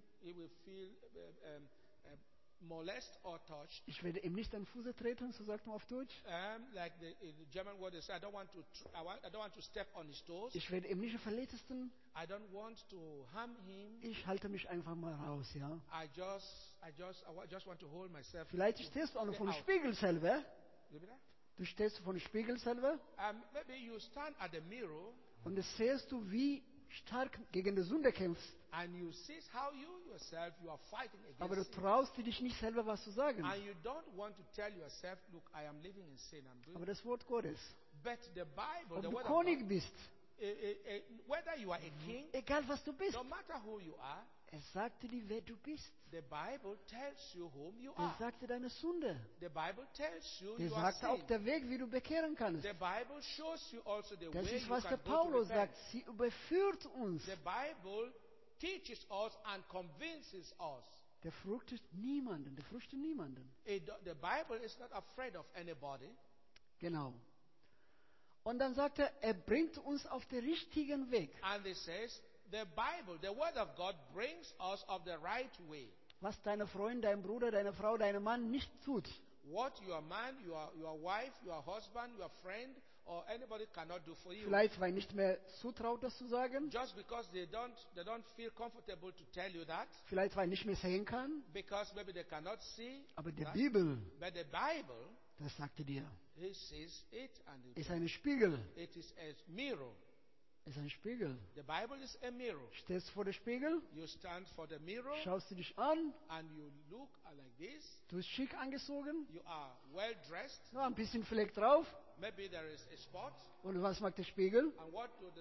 molested or touched. Ich werde ihm nicht an Fuße treten, so sagt man auf Deutsch. Like in the German word, they say, I don't want to step on his toes. Ich werde ihm nicht verletzen. I don't want to harm him. Ich halte mich einfach mal raus, ja. I just want to hold myself. Vielleicht stehst du auch noch vor dem out. Spiegel selber. You be there? Du stehst vor dem Spiegel selber Maybe you stand at the mirror und das siehst du, wie stark gegen die Sünde kämpfst. and you see how you yourself you are fighting Aber du against sin. traust dich nicht selber was zu sagen. And you don't want to tell yourself, look, I am living in sin. I'm doing. Aber das Wort Gottes. But the Bible, Ob the du word of God, König bist, whether you are a king, egal was du bist, no matter who you are, er sagte dir, wer du bist. the Bible tells you whom you Er are. sagte deine Sünde. The Bible tells you Er you are sagte auch sin. der Weg, wie du bekehren kannst. The Bible shows you also the Das way ist, you was can der go to Paulus repent. sagt. Sie überführt uns. The Bible teaches us and convinces us. Der fürchtet niemanden. Der fürchtet niemanden. The Bible is not afraid of anybody. Genau. Und dann sagt er bringt uns auf den richtigen Weg. And it says, the Bible, the Word of God brings us of the right way. Was deine Freund, dein Bruder, deine Frau, dein Mann nicht tut. What your man, your wife, your husband, your friend, or anybody cannot do for you. Vielleicht, weil nicht mehr zutraut, das zu sagen. Just because they don't feel comfortable to tell you that. Vielleicht, weil nicht mehr sehen kann. Because maybe they cannot see. Aber die that. Bibel, But the Bible, das sagte dir, it sees it and ist ein Spiegel. it is a mirror. Ist ein Spiegel. The Bible is a mirror. Stehst vor dem Spiegel, You stand for the mirror schaust du dich an, and you look like this. du bist schick angezogen, You are well dressed. noch ein bisschen Fleck drauf. Maybe there is a spot. Und was macht der Spiegel? And what do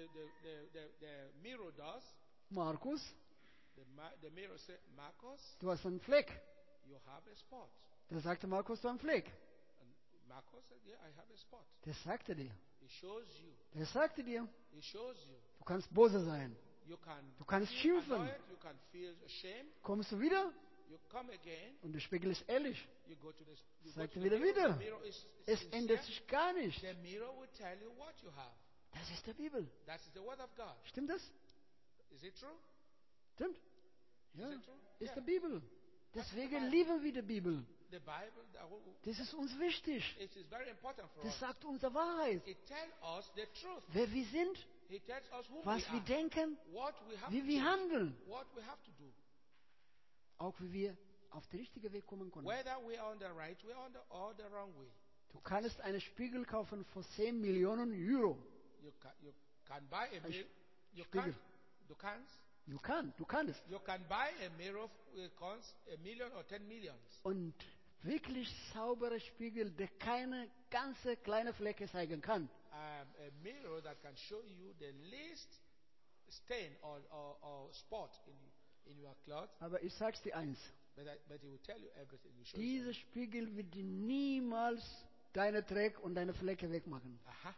the mirror does? Markus, The mirror says, Marcus, du hast einen Fleck. you have a spot. Der sagte Markus, du hast einen Fleck. And Marcus said, yeah, I have a spot. Der sagte dir. He shows you. Der sagte dir, He shows you. du kannst böse sein. You can Du kannst feel schimpfen. annoyed, you can feel ashamed. Kommst du wieder? You come again, Und der Spiegel ist ehrlich. you go to the, you go Sagt to er the wieder, mirror. wieder. The mirror is Es sincere. ändert sich gar nicht. The mirror will tell you what you have. Das ist der Bibel. That is the word of God. Stimmt das? Is it true? Stimmt? Ja, Is it true? ist Yeah. der Bibel. Deswegen Bible. lieben wir die Bibel. The Bible, Das ist uns wichtig. it is very important for Das us. sagt unsere Wahrheit. It tells us the truth. Wer wir sind, It tells us who was we wir are, denken, what we have wie to wir change, handeln. what we have to do. Auch wie wir auf den richtigen Weg kommen können. Whether we are on the right way or the wrong way. Du kannst einen Spiegel kaufen für 10 Millionen Euro. You can buy a mirror. You Spiegel. can't. Du kannst. You can buy a mirror that costs $1 million or 10 millions. Und wirklich saubere Spiegel, der keine ganze kleine Flecke zeigen kann. A mirror that can show you the least stain or spot in your cloth, Aber ich sag's dir eins. but he will tell you everything. He will show you Dieser Spiegel wird dir niemals deine Dreck und deine Flecke wegmachen. Aha.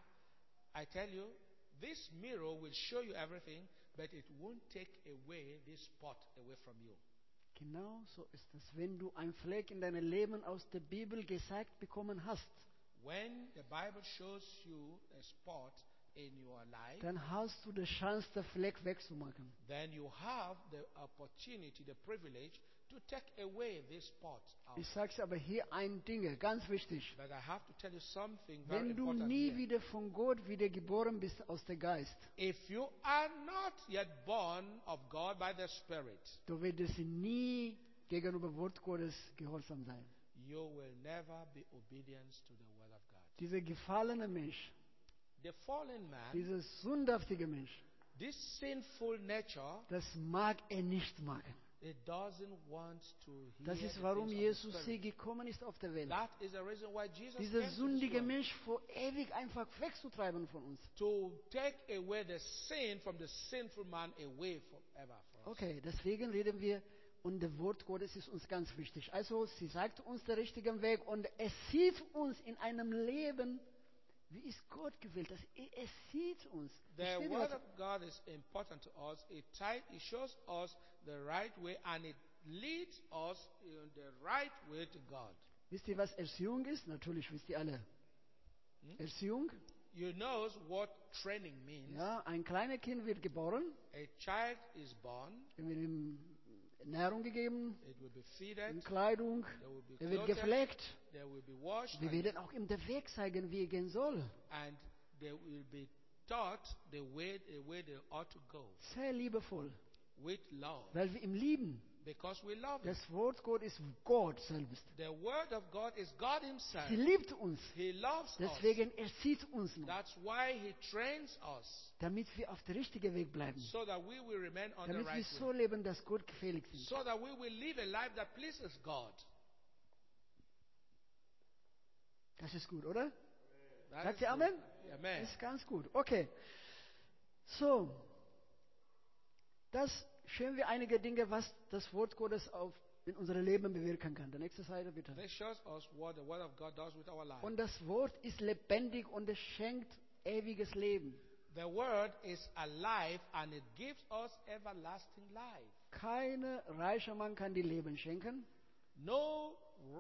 I tell you, this mirror will show you everything, but it won't take away this spot away from you. Genau so ist es. Wenn du einen Fleck in deinem Leben aus der Bibel gesagt bekommen hast, When the Bible shows you a spot in your life, dann hast du die Chance, den Fleck wegzumachen. then you have the opportunity, the privilege to take away this spot out. Ich sage aber hier ein Ding, ganz wichtig. But I have to tell you something very Wenn du important nie here. wieder von Gott wiedergeboren bist aus der Geist, If you are not yet born of God by the Spirit, du wirst nie gegenüber Wort Gottes gehorsam sein. you will never be obedient to the word of God. Dieser gefallene Mensch, The fallen man, dieser sündhaftige Mensch, this sinful nature, das mag er nicht machen. it doesn't want to hear Das the ist, warum things of Jesus the hier Spirit. gekommen ist auf der Welt. That is the reason why Jesus Dieser came to this sündige world. Mensch vor ewig einfach wegzutreiben von uns. To take away the sin from the sinful man away forever from us. Okay, deswegen reden wir und das Wort Gottes ist uns ganz wichtig. Also sie sagt uns den richtigen Weg und es sieht uns in einem Leben, wie ist Gott gewählt. Es sieht uns. The Versteht ihr, word was- of God is important to us. It shows us the right way and it leads us in the right way to God. Wisst ihr, was Erziehung ist? Natürlich wisst ihr alle. Erziehung, You know what training means. ja, ein kleines Kind wird geboren, A child is born, ihm wird ihm Nahrung gegeben, it will be feeded, ihm Kleidung, there will be er wird clothed, gepflegt. there will be washed, Wir werden auch ihm den Weg zeigen, wie er gehen soll. and they will be taught the way they ought to go Sehr liebevoll, with love, weil wir ihn lieben. because we love Him. Das Wort Gott ist Gott selbst. The word of God is God Himself. Sie liebt uns. He loves us. Deswegen erzieht uns noch, That's why He trains us, damit wir auf dem richtigen Weg bleiben. so that we will remain on the Damit wir right so way, leben, dass Gott gefällig sind. so that we will live a life that pleases God. Das ist gut, oder? That Sagt is ihr good. Amen? Amen. Das ist ganz gut. Okay. So. Das sehen wir einige Dinge, was das Wort Gottes in unserem Leben bewirken kann. Der nächste Seite bitte. This shows us what the Word of God does with our life. Und das Wort ist lebendig und es schenkt ewiges Leben. The Word is alive and it gives us everlasting life. Kein reicher Mann kann dir Leben schenken. No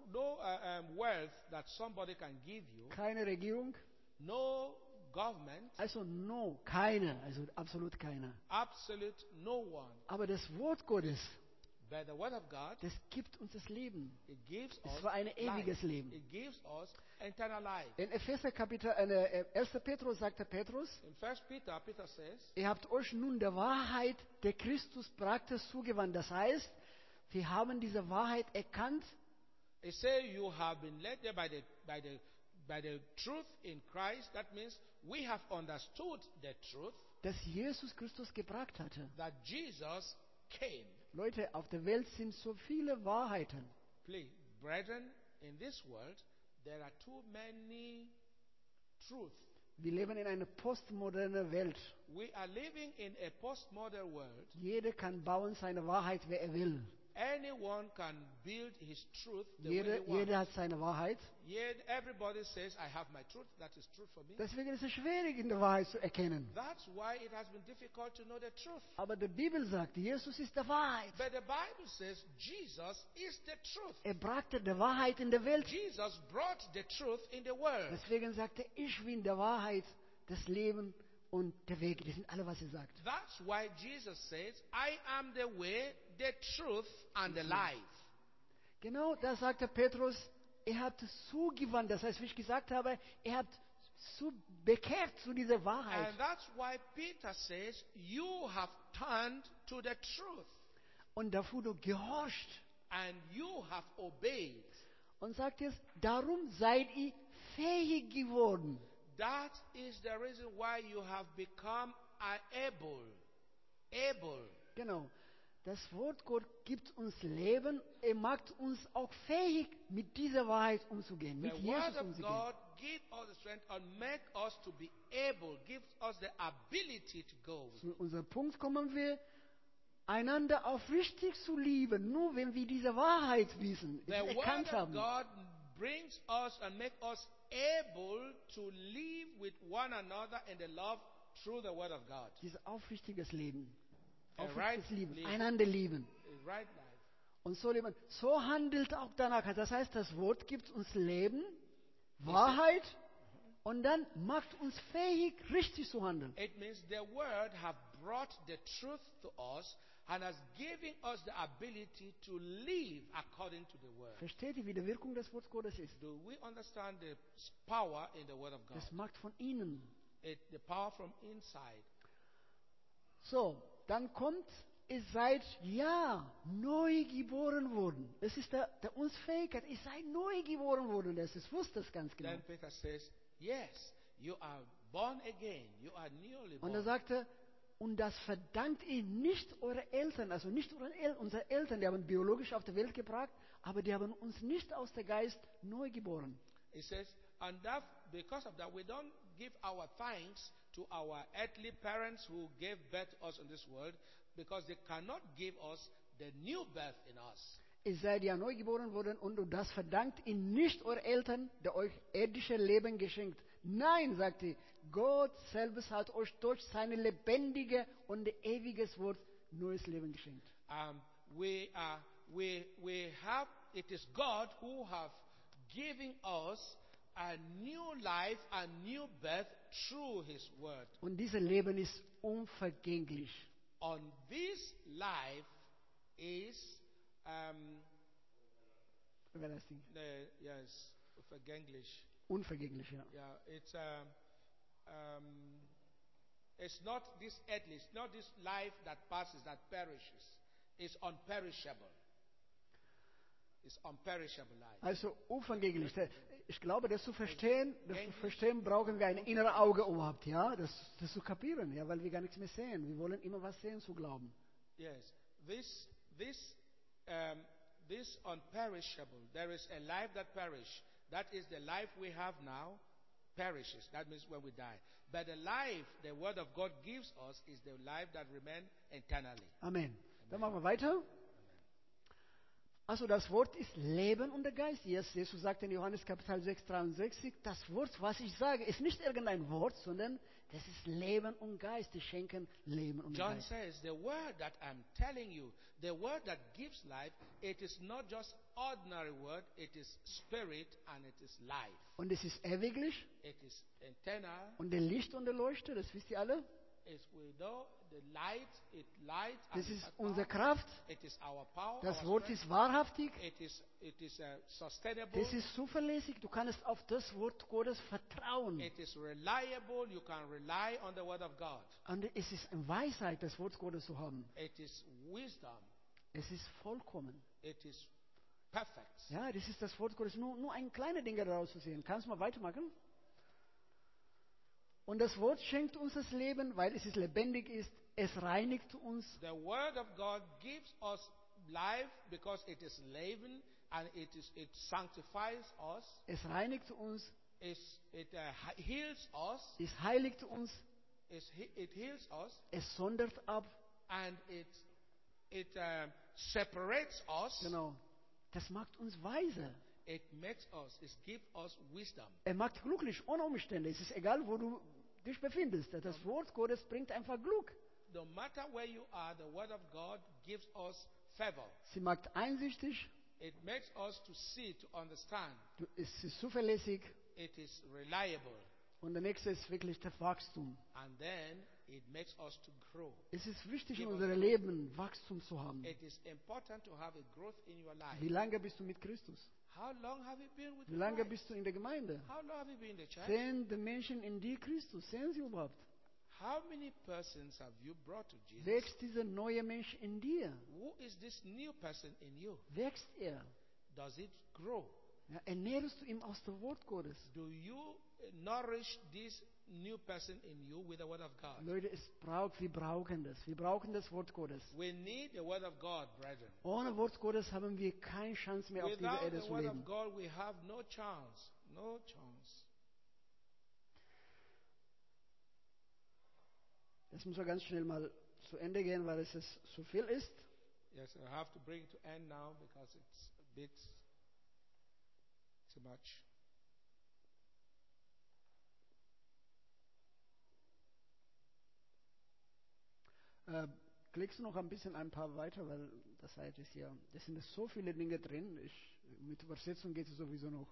wealth that somebody can give you, Keine Regierung. no government, Also keine. Also absolut keine. absolute no one. Aber das Wort Gottes, But the Word of God, das gibt uns das Leben. it gives Es us war ein ewiges life. Leben. It gives us eternal life. In Epheser Kapitel 1. Petrus sagte Petrus, In 1 Peter, Peter says, ihr habt euch nun der Wahrheit der Christus praktisch zugewandt. Das heißt, wir haben diese Wahrheit erkannt it says you have been led there by the truth in Christ. That means we have understood the truth dass Jesus Christus gebracht hatte. that Jesus came. Leute, auf der Welt sind so viele Wahrheiten. Please, brethren, in this world there are too many truths. Wir leben in einer postmodernen Welt. We are living in a postmodern world. Jeder kann bauen seine Wahrheit, wer er will. Anyone can build his truth the way he Jeder wants. hat seine Wahrheit. Yet everybody says, I have my truth, that is truth for me. Deswegen ist es schwierig, in der Wahrheit zu erkennen. That's why it has been difficult to know the truth. Aber die Bibel sagt, Jesus ist die Wahrheit. But the Bible says Jesus is the truth. Er brachte die Wahrheit in der Welt. Jesus brought the truth in the world. Deswegen sagt er, ich bin die Wahrheit, das Leben und der Weg. Das sind alle, was er sagt. That's why Jesus says, I am the way, the truth, and the life. Genau, da sagte Petrus, ihr habt zugewandt. Das heißt, wie ich gesagt habe, ihr habt bekehrt zu dieser Wahrheit. And that's why Peter says, you have turned to the truth. Und dafür du gehorcht. And you have obeyed. Und sagt jetzt, darum seid ihr fähig geworden. That is the reason why you have become able. Able. Genau. Das Wort Gott gibt uns Leben. Er macht uns auch fähig, mit dieser Wahrheit umzugehen, mit The Jesus word of umzugehen. God gives us the strength and make us to be able, gives us the ability to go. Zu unserem Punkt kommen wir, einander aufrichtig zu lieben, nur wenn wir diese Wahrheit wissen, The erkannt word of haben. God brings us and make us able to live with one another in the love through the word of God. Dieses aufrichtiges Leben. A Aufrichtiges right Lieben. living. Einander lieben. A right life. Und so leben. So handelt auch danach. Das heißt, das Wort gibt uns Leben, Wahrheit und dann macht uns fähig, richtig zu handeln. It means the word have brought the truth to us and has given us the ability to live according to the word. Versteht ihr, wie die Wirkung des Wortes Gottes ist? Do we understand the power in the word of God? Das macht von innen. The power from inside. So, dann kommt, ihr seid ja neu geboren worden. Das ist der uns Fähigkeit. Ihr seid neu geboren worden. Das ist, wusste das ganz genau. Then Peter says, yes, you are born again. You are newly Und er born. sagte, und das verdankt ihr nicht euren Eltern, also nicht unsere Eltern, die haben biologisch auf die Welt gebracht, aber die haben uns nicht aus der Geist neu geboren. He says, and that because of that, we don't give our thanks to our earthly parents who gave birth to us in this world, because they cannot give us the new birth in us. Ihr seid ja neu geboren worden und das verdankt ihr nicht euren Eltern, der euch irdische Leben geschenkt. Nein, sagt ihr, Gott selbst hat euch durch sein lebendiges und ewiges Wort neues Leben geschenkt. It is God who have given us a new life, a new birth through His word. Und dieses Leben ist unvergänglich. On this life is Everlasting. yes, vergänglich. Unvergänglich, ja. Yeah, it's not this earthly, it's not this life that passes, that perishes. It's unperishable. It's unperishable life. Also unvergänglich. Ich glaube, das zu verstehen, brauchen wir ein inneres Auge überhaupt, ja, das zu kapieren, ja, weil wir gar nichts mehr sehen. Wir wollen immer was sehen zu glauben. Yes, this unperishable. There is a life that perishes. That is the life we have now. Perishes. That means when we die. But the life the Word of God gives us is the life that remains eternally. Amen. Dann machen wir weiter. Also das Wort ist Leben und der Geist. Jesus sagt in Johannes Kapitel 6, 63, das Wort, was ich sage, ist nicht irgendein Wort, sondern das ist Leben und Geist. Die schenken Leben und John Geist. says, the word that I'm telling you, the word that gives life, it is not just ordinary word, it is spirit and it is life. Und es ist ewiglich It is eternal. und der Licht und der Leuchte, das wisst ihr alle. We know the light, it light and Das it ist has unsere power. Kraft. It is our power. Das our Wort strength. ist wahrhaftig. It is sustainable. Das ist zuverlässig. Du kannst auf das Wort Gottes vertrauen. It is reliable. You can rely on the word of God. Und es ist eine Weisheit, das Wort Gottes zu haben. It is wisdom. Es ist vollkommen. It is perfect. Ja, das ist das Wort Gottes. Nur ein kleiner Ding daraus zu sehen. Kannst du mal weitermachen? Und das Wort schenkt uns das Leben, weil es lebendig ist. Es reinigt uns. The word of God gives us life because it is living and it sanctifies us. Es reinigt uns. It heals us. Es heiligt uns. It heals us. Es sondert ab. And it separates us. Genau. Das macht uns weise. It gives us wisdom. Er macht glücklich, ohne Umstände. Es ist egal, wo du dich befindest. Das Wort Gottes bringt einfach Glück. No matter where you are, the word of God gives us favor. Sie macht einsichtig. It makes us to see, to understand. Es ist zuverlässig. It is reliable. Und der nächste ist wirklich das Wachstum. And then it makes us to grow. Es ist wichtig in unserem Leben, Wachstum zu haben. It is important to have a growth in your life. Wie lange bist du mit Christus? How long have you been with Wie lange Christ? bist du in der Gemeinde? How long have you been in the church? Sehen die Menschen in dir Christus? Sehen sie überhaupt? How many persons have you brought to Jesus? Wächst dieser neue Mensch in dir? Who is this new person in you? Wächst er? Does it grow? Ja, ernährst du ihn aus dem Wort Gottes? Do you nourish this new person in you with the word of God. Leute, wir brauchen das. Wir brauchen das Wort Gottes. We need the word of God, brethren. Ohne Wort Gottes haben wir keine Chance mehr auf dieser Without Erde the zu word leben. of God, we have no chance. No chance. Das muss ja ganz schnell mal zu Ende gehen, weil es so viel ist. Yes, I have to bring it to end now because it's a bit too much. Klickst du noch ein bisschen ein paar weiter, weil das Seite ist ja, da sind so viele Dinge drin. Mit Übersetzung geht es sowieso noch.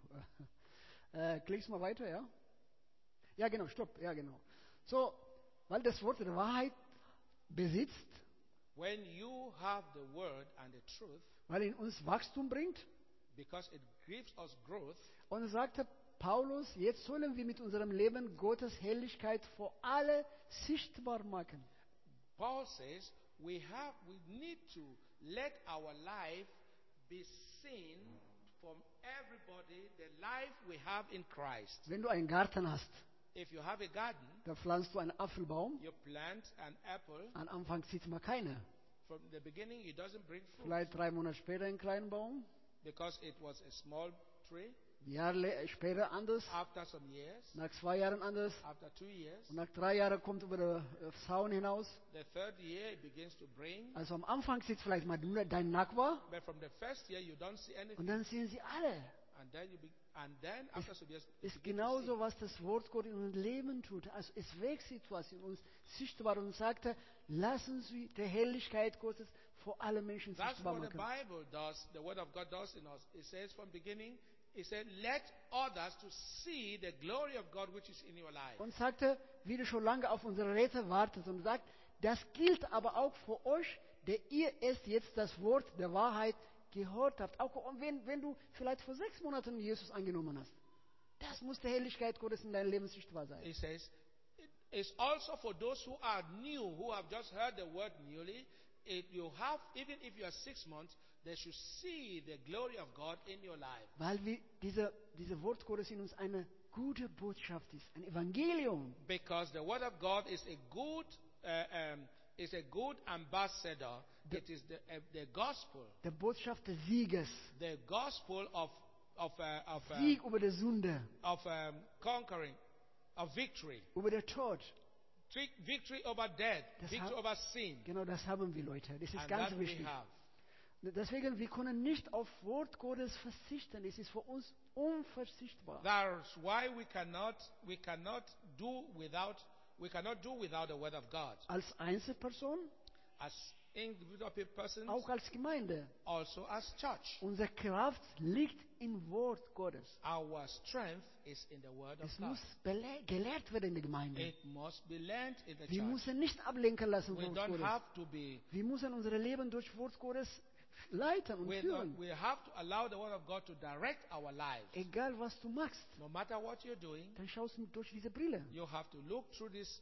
Klickst mal weiter, ja? Ja, genau, stopp, ja, genau. So, weil das Wort der Wahrheit besitzt, When you have the word and the truth, weil in uns Wachstum bringt, because it gives us growth, und er sagte Paulus, jetzt sollen wir mit unserem Leben Gottes Herrlichkeit vor alle sichtbar machen. Paul says we need to let our life be seen from everybody, the life we have in Christ. Wenn du einen Garten hast, If you have a garden, da pflanzt du einen Apfelbaum. you plant an apple. Am Anfang sieht man keine. From the beginning, it doesn't bring fruit Vielleicht 3 Monate später einen kleinen Baum. because it was a small tree. Ein Jahr später anders. After some years, Nach 2 Jahren anders. after 2 years, Und nach 3 Jahren kommt über den Zaun hinaus. the third year it begins to bring. Also am Anfang sieht vielleicht mal nur dein Nachbar. But from the first year, you don't see anything. Und dann sehen sie alle. And then after some years, you Ist begin to see. genauso, was das Wort Gott in unserem Leben tut. Also es wächst etwas in uns sichtbar und sagte, lassen Sie die Herrlichkeit Gottes vor allen Menschen That's sichtbar what the machen. Bible does, the Word of God does in us. It says from beginning, it said, let others to see the glory of God which is in your life. Und sagte, wie du schon lange auf unsere Rede wartet und sagt, das gilt aber auch für euch, der ihr erst jetzt das Wort der Wahrheit gehört habt. Auch wenn du vielleicht vor 6 Monaten Jesus angenommen hast. Das muss die Herrlichkeit Gottes in deinem Leben sichtbar sein. It says, it's also for those who are new, who have just heard the word newly. You have, even if you are 6 months, they should see the glory of God in your life. Weil diese Wort Gottes in uns eine gute Botschaft ist, ein Evangelium. Because the word of God is a good ambassador. It is the gospel, Der Botschaft des Sieges. the gospel of Sieg über die Sünde, conquering, of victory, über den Tod. victory over death, Das victory ha- over sin. Genau das haben wir, Leute. Das ist And ganz that we wichtig. have. Deswegen, wir können nicht auf Wort Gottes verzichten. Es ist für uns unverzichtbar. That's why we cannot do without the word of God. Als Einzelperson, As individual persons, auch als Gemeinde. also as church. Unsere Kraft liegt im Wort Gottes. Our strength is in the word of Es God. muss gelehrt werden in der Gemeinde. It must be learned in the Wir church. müssen nicht ablenken lassen We vom Wort don't Gottes. have to be. Wir müssen unser Leben durch Wort Gottes leiten und führen. We have to allow the word of God to direct our lives. Egal was du machst, No matter what you're doing, dann schaust du durch diese Brille. you have to look through these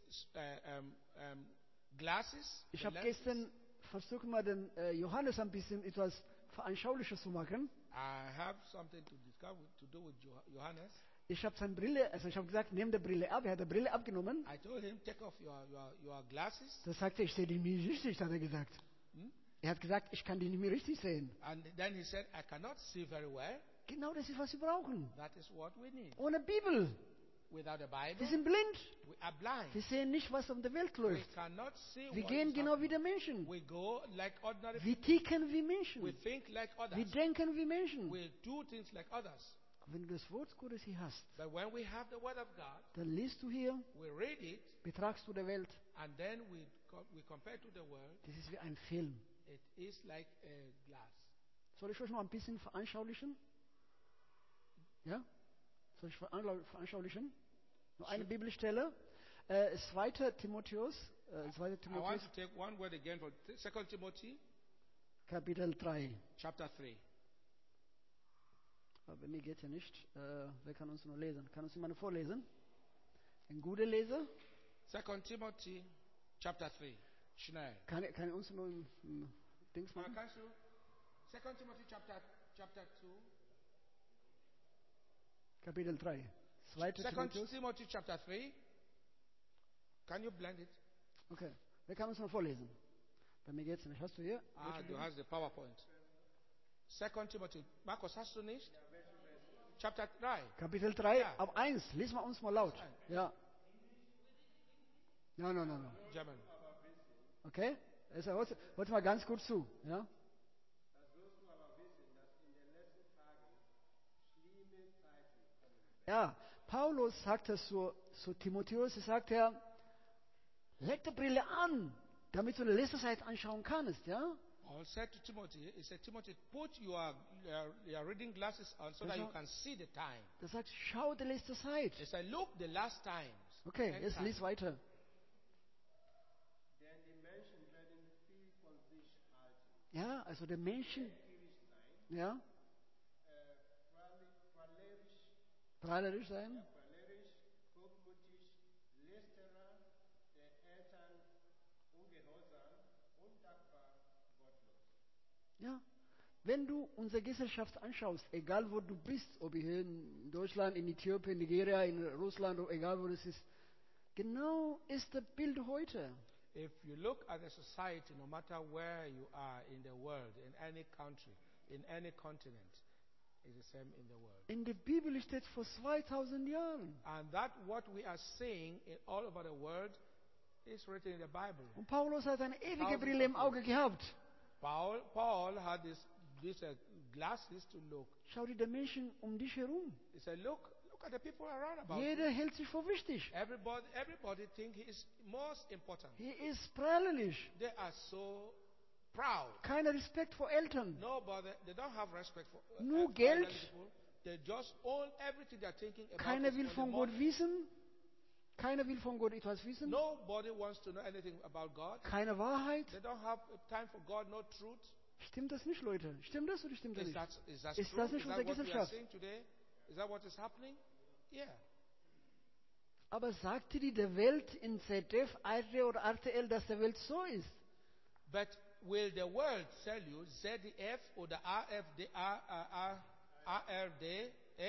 glasses. Ich the habe lenses. gestern versucht mal den Johannes ein bisschen etwas veranschaulicher zu machen. I have something to do with Johannes. Ich habe seine Brille, also ich habe gesagt, nimm die Brille ab. Er hat die Brille abgenommen. I told him, take off your glasses. Da sagte er, ich sehe die nicht richtig, hat er gesagt. Er hat gesagt, ich kann die nicht mehr richtig sehen. And then he said, I cannot see very well. Genau das ist, was wir brauchen. That is what we need. Ohne Bibel. Without the Wir Bible, sind blind. we are blind. Wir sehen nicht, was um die Welt We läuft. cannot see Wir what gehen is genau happening. wie die Menschen. We go like ordinary Wir people. ticken wie We Menschen. think like others. Wir denken wie Menschen. We do things like others. Aber wenn du das Wort Gottes hier hast, But when we have the word of God, dann liest du hier, we read it, betrachst du die Welt. and then we compare to the world. Das ist wie ein Film. It is like a glass. Soll ich euch noch ein bisschen veranschaulichen? Ja? Soll ich veranschaulichen? Nur eine Bibelstelle. 2. Timotheus, 2. I want Timotheus, to take one word again from 2 Timothy Kapitel 3. chapter 3. Aber bei mir geht es ja nicht. Wer kann uns nur lesen? Kann uns jemand vorlesen? Ein guter Leser? 2 Timothy chapter 3. Schnell. Kann uns nur ein Dings machen? Kannst du 2 Timothy chapter 2. Kapitel 3. 2. 2 Timotheus. Timothy chapter 3. Can you blend it? Okay, wer kann uns mal vorlesen? Bei mir geht's nicht. Hast du hier? Du hast the PowerPoint. 2 Timothy. Markus, hast du nicht? Chapter 3. Kapitel 3, Ja. ab 1. Lesen wir uns mal laut. Ja. No. German. Okay? Also, hört mal ganz gut zu. Ja? Ja, Paulus sagt es zu Timotheus, er sagt ja, leg die Brille an, damit du eine letzte Zeit anschauen kannst, ja? Paul said to Timothy, he said, Timothy, put your reading glasses on so that you can see the time. Er sagt, schau die letzte Zeit. He said, look the last times. Okay, End jetzt time. lies weiter. Denn die Menschen werden viel von sich halten. Ja, also der Menschen, ja, prahlerisch sein, Cholerisch, hochmütig, Lästerer, der Eltern ungehorsam, undankbar, gottlos. ja. Wenn du unsere Gesellschaft anschaust, egal wo du bist, ob hier in Deutschland, in Äthiopien, Nigeria, in Russland, egal wo es ist, genau ist das Bild heute. If you look at the society, no matter where you are in the world, in any country, in any continent, it's the same in the world. In der Bibel steht vor 2000 Jahren. And that what we are seeing in all over the world is written in the Bible. Und Paulus hat eine ewige Thousands Brille im of Auge gehabt. Paul had these glasses to look. Schau dir die Menschen um dich herum. He said, look at the people around about you. Jeder hält sich für wichtig. Everybody think he is most important. Er ist prahlerlich. They are so proud. Keiner Respekt vor Eltern. Nobody, they don't have respect for Nur for Geld. elderly people. They just own everything they're thinking about. Keiner is will only von money. Gott wissen. Keiner will von Gott etwas wissen. Nobody wants to know anything about God. Keine Wahrheit. They don't have time for God, no truth. Stimmt das nicht, Leute? Stimmt das oder stimmt das nicht? Is that Ist true? das nicht Is that unsere what we are Gesellschaft? seeing today? Is that what is happening? Yeah. Aber sagte die Welt in ZDF, ARD oder RTL, dass die Welt so ist? But will the world tell you ZDF or the RFD, ARD,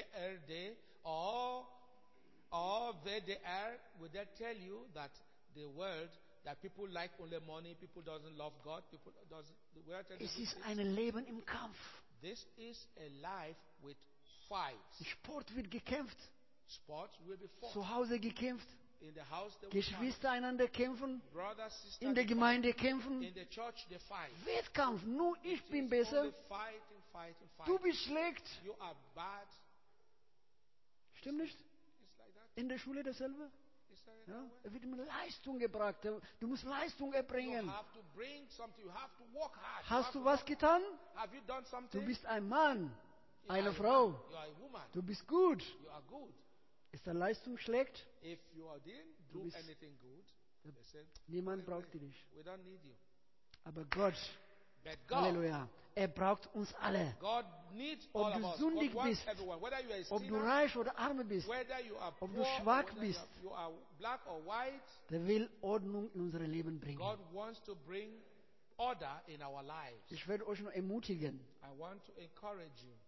or VDR? Will they tell you that the world, that people like only money, people doesn't love God, people doesn't? The world tell you Es ist ein Leben im Kampf. this is a life with fights. Im Sport wird gekämpft, Sports will be fought. zu Hause gekämpft, In the house they will fight. Geschwister einander kämpfen, Brothers, sisters, in der they Gemeinde fight. kämpfen. In the church they fight. Wettkampf, nur ich It bin is besser, only fighting. du bist schlecht. You are bad. Stimmt nicht? It's like that. In der Schule dasselbe. It's like Ja? that way. Es wird immer Leistung gebracht. Du musst Leistung You erbringen. have to bring something. You have to work hard. Hast you du was getan? have you done something? Du bist ein Mann, You are eine a Frau. woman. You are a woman. Du bist gut. You are good. Ist da Leistung schlecht? If you didn't do bist- anything good, they said, Niemand "Go away. braucht dich. We don't need you. Aber Gott, But God, Halleluja, er braucht uns alle. God needs Ob all du of us. sündig God wants bist, everyone. Whether you are a Ob du sinner, reich oder arm bist, whether you are ob poor, du schwach or whether bist. you are black or white, der will Ordnung in unser Leben bringen. God wants to bring order in our lives. Ich werde euch nur ermutigen, I want to encourage you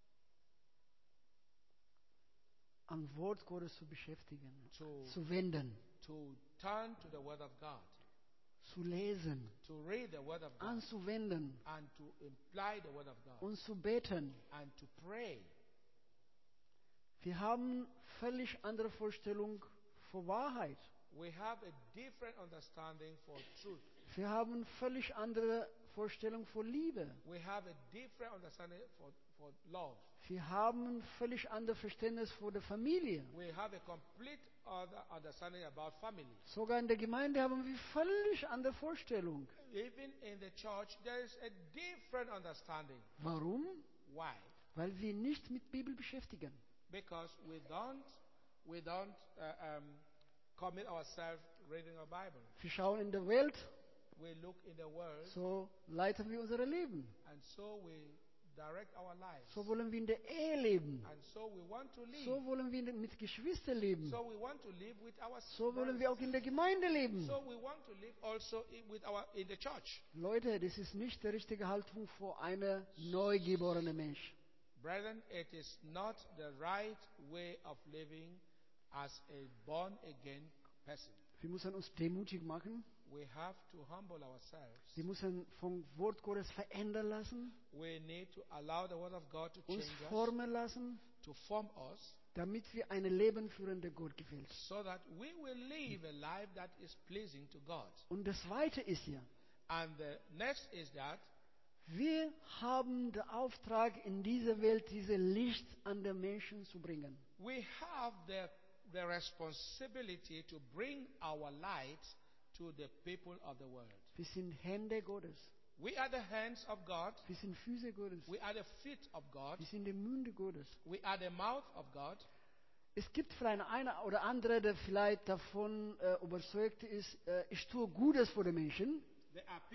am Wort Gottes zu beschäftigen, to, zu wenden, to turn to the Word of God, zu lesen, to read the Word of God, anzuwenden and to imply the Word of God, und zu beten. and to pray. Wir haben völlig andere Vorstellung von Wahrheit. We have a different understanding for truth. Wir haben völlig andere Vorstellung von Liebe. We have a different understanding for love. Wir haben völlig anderes Verständnis von der Familie. We have a complete other understanding about family. Sogar in der Gemeinde haben wir völlig andere Vorstellung. Even in the church, there is a different understanding. Warum? Why? Weil wir nicht mit Bibel beschäftigen. Because we don't commit ourselves reading our Bible. Wir schauen in der Welt, We look in the Word, so leiten wir unser Leben. and so we direct our lives. So wollen wir in der Ehe leben. And so we want to live. So wollen wir mit Geschwistern leben. So we want to live with our So wollen brothers. wir auch in der Gemeinde leben. So we want to live also in the church. Leute, das ist nicht die richtige Haltung für einen neugeborenen Mensch. Brethren, it is not the right way of living as a born-again person. Wir müssen uns demütig machen. We have to humble ourselves. Wir müssen vom Wort Gottes verändern lassen, We need to allow the Word of God to uns change us, formen lassen, to form us, damit wir ein Leben führen, der Gott gefällt. so that we will live a life that is pleasing to God. Und das Zweite ist ja, And the next is that wir haben den Auftrag, in dieser Welt dieses Licht an den Menschen zu bringen. we have the responsibility to bring our light to the people of the world. Wir sind Hände Gottes. We are the hands of God. Wir sind Füße Gottes. We are the feet of God. Wir sind die Munde Gottes. We are the mouth of God. Es gibt vielleicht einer oder andere, der vielleicht davon überzeugt ist, ich tue Gutes für die Menschen. There are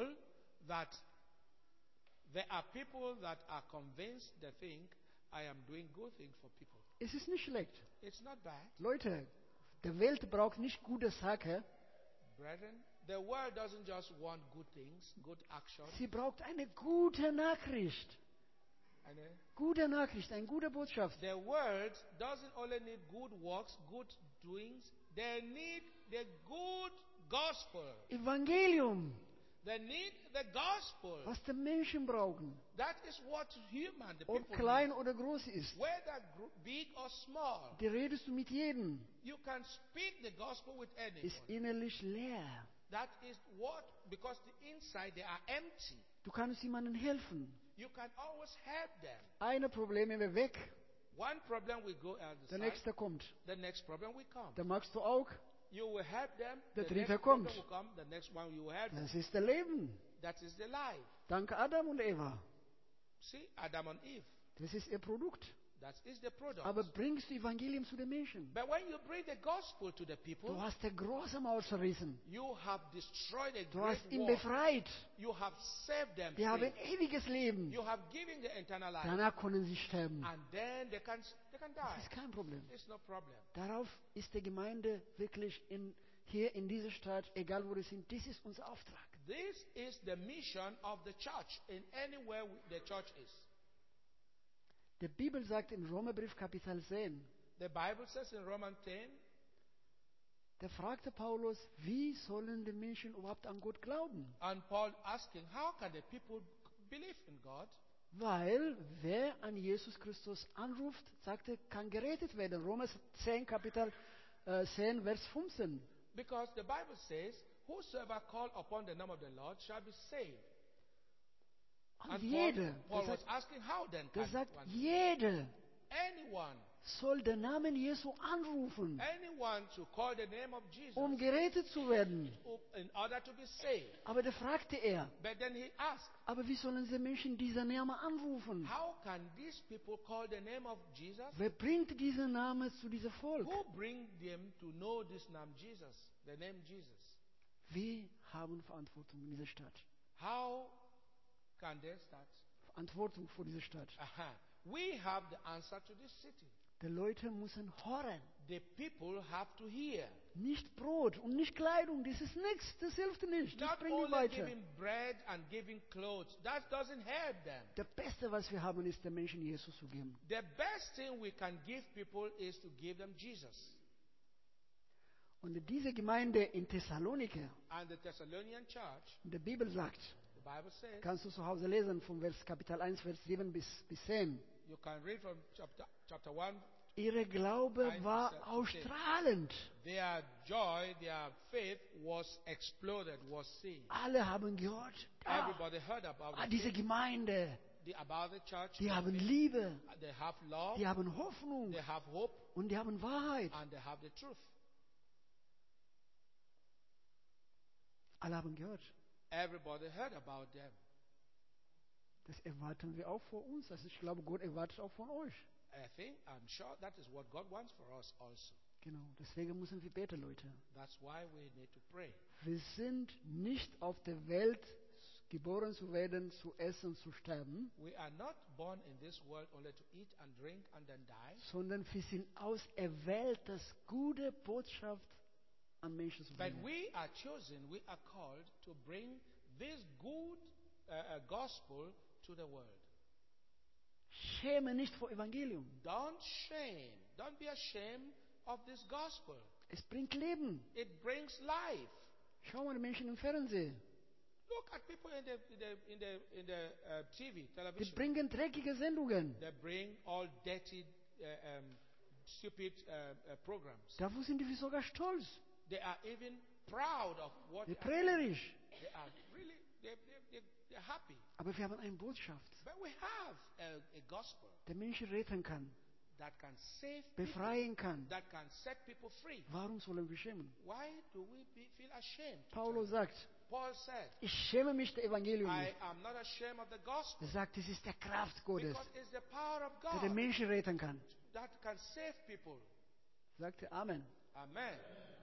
people that are convinced they think I am doing good things for people. Es ist nicht schlecht. It's not bad. Leute, die Welt braucht nicht gute Sachen. Brethren, the world doesn't just want good things, good action. Sie braucht eine gute Nachricht. And, Gute Nachricht, eine gute Botschaft. the world doesn't only need good works, good doings, they need the good gospel. Evangelium, They need the gospel. was die Menschen brauchen. That is what human, the Ob people klein need. oder groß ist. Whether big or small, Die redest du mit jedem. you can speak the gospel with Ist anyone. innerlich leer. That is what, because the inside they are empty. Du kannst jemandem helfen. You can always help them. Ein Problem ist weg, One problem will go out the der side, nächste kommt. the next problem will come. Da magst du auch. You will help them, Der the dritte next problem kommt. will come, the next one you will help them. Das ist das Leben. That is the life. Dank Adam und Eva. See, Adam and Eve, Das ist ihr Produkt. that is the product. Aber bringst du Evangelium zu den Menschen? But when you bring the gospel to the people, Du hast der große Maul zerrissen. you have destroyed a Du great hast ihn war. befreit. You have saved them Die haben free. ewiges Leben. You have given the eternal life. Danach können sie sterben. And then they can Das die. ist kein Problem. It's no problem. Darauf ist die Gemeinde wirklich hier in dieser Stadt, egal wo wir sind, das ist unser Auftrag. This is the mission of the church in anywhere the church is. Die Bibel sagt im Römerbrief Kapitel 10, The Bible says in Romans 10, da fragte Paulus, wie sollen die Menschen überhaupt an Gott glauben? and Paul asking, how can the people believe in God? Weil wer an Jesus Christus anruft, sagte, kann gerettet werden. Römer 10, Kapitel 10, Vers 15. Because the Bible says, whosoever call upon the name of the Lord shall be saved. Und And jeder, Paul der was sagt, asking, how then der can sagt, one? jeder Anyone, soll den Namen Jesu anrufen, anyone to call the name of Jesus gerettet zu werden. in order to be saved. Aber da fragte er, But then he asked, aber wie sollen die Menschen diesen Namen anrufen? how can these people call the name of Jesus? Wer bringt diesen Namen zu diesem Volk? Who bring them to know this name Jesus, the name Jesus? Wir haben Verantwortung in dieser Stadt. How can they start? Verantwortung für diese Stadt. Aha. We have the answer to this city. Die Leute müssen hören. The people have to hear. Nicht Brot und nicht Kleidung, das ist nichts, das hilft nicht, das Not bringt nicht only weiter. giving bread and giving clothes, that doesn't help them. Das Beste, was wir haben, ist, den Menschen Jesus zu geben. The best thing we can give people is to give them Jesus. Und diese Gemeinde in Thessalonike, And the Thessalonian church, in der Bibel sagt, the Bible says, kannst du zu Hause lesen, vom Kapitel 1, Vers 7 bis 10. you can read from chapter 1, Ihre Glaube 1 war bis 10. ausstrahlend. their joy, their faith was exploded, was seen. Alle haben gehört, Everybody heard about diese Gemeinde, about the church. die haben faith. Liebe, They have love, die haben Hoffnung they have hope, und die haben Wahrheit. and they have the truth. Alle haben gehört. Everybody heard about them. Das erwarten wir auch von uns. Also ich glaube, Gott erwartet auch von euch. I'm sure that is what God wants for us also. Genau, deswegen müssen wir beten, Leute. That's why we need to pray. Wir sind nicht auf der Welt geboren zu werden, zu essen, zu sterben, We are not born in this world only to eat and drink and then die, sondern wir sind auserwählt, das gute Botschaft an Menschen zu but bringen. we are chosen, we are called to bring this good gospel to the world. schäme nicht vor Evangelium. Don't be ashamed of this gospel. Es bringt Leben. It brings life. Schau mal die Menschen im Fernsehen. Look at people in the TV, Die television. bringen dreckige Sendungen. They bring all dirty, stupid programs. Davor sind die sogar stolz. They are even proud of what Wie they are. prellerisch. They are really, they're happy. Aber wir haben eine Botschaft, But we have a gospel der Menschen retten kann, that can save people, befreien kann. that can set people free. Warum sollen wir schämen? Why do we feel ashamed? Paulus sagt, Paul said, ich schäme mich der Evangelium I nicht. am not ashamed of the gospel Er sagt, es ist der Kraft Gottes, because it's the power of der den God Menschen retten kann. that can save people. Sagte Amen. Amen.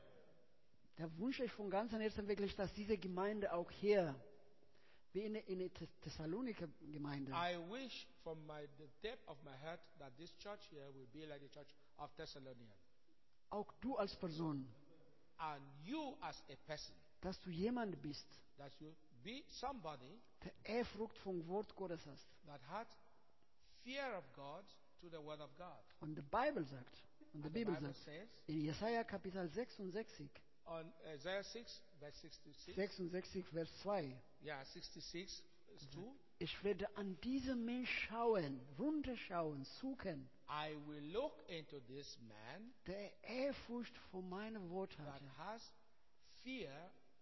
Da wünsche ich von ganzem Herzen wirklich, dass diese Gemeinde auch hier, wie in der Thessaloniker Gemeinde, I wish from the depth of my heart that this church here will be like the church of Thessalonians. auch du als Person, And you as a person, dass du jemand bist, that you be somebody der Ehrfurcht vom Wort Gottes hast. that had fear of God to the word of God. Und die Bibel sagt, und die And the Bibel Bible sagt, says in Jesaja Kapitel 66, on Isaiah 6, verse 66, 66 Vers 2, yeah, 66 is 2, ich werde an diesem Mensch schauen, runterschauen, suchen, I will look into this man der Ehrfurcht vor meinem Wort that hatte. has fear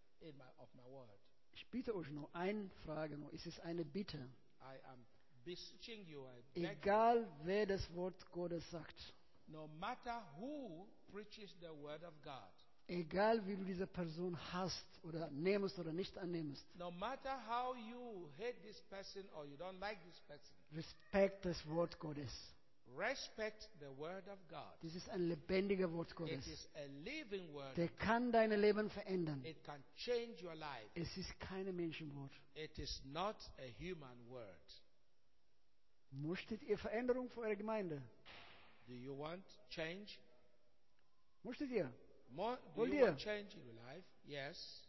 of my word. Ich bitte euch noch eine Frage, noch. Es ist eine Bitte. I am beseeching you, I beg you, Egal wer das Wort Gottes sagt, no matter who preaches the word of God, egal wie du diese Person hast oder nehmst oder nicht annimmst, no matter how you hate this person or you don't like this person, respekt das Wort Gottes. respect the word of God. Das ist ein lebendiges Wort It Gottes. is a living word. Der kann dein Leben verändern. It can change your life. Es ist kein Menschenwort. It is not a human word. Möchtet ihr Veränderung für eure Gemeinde? Do you want change? Möchtet ihr? Do Wollt you ihr? want change in your life? Yes.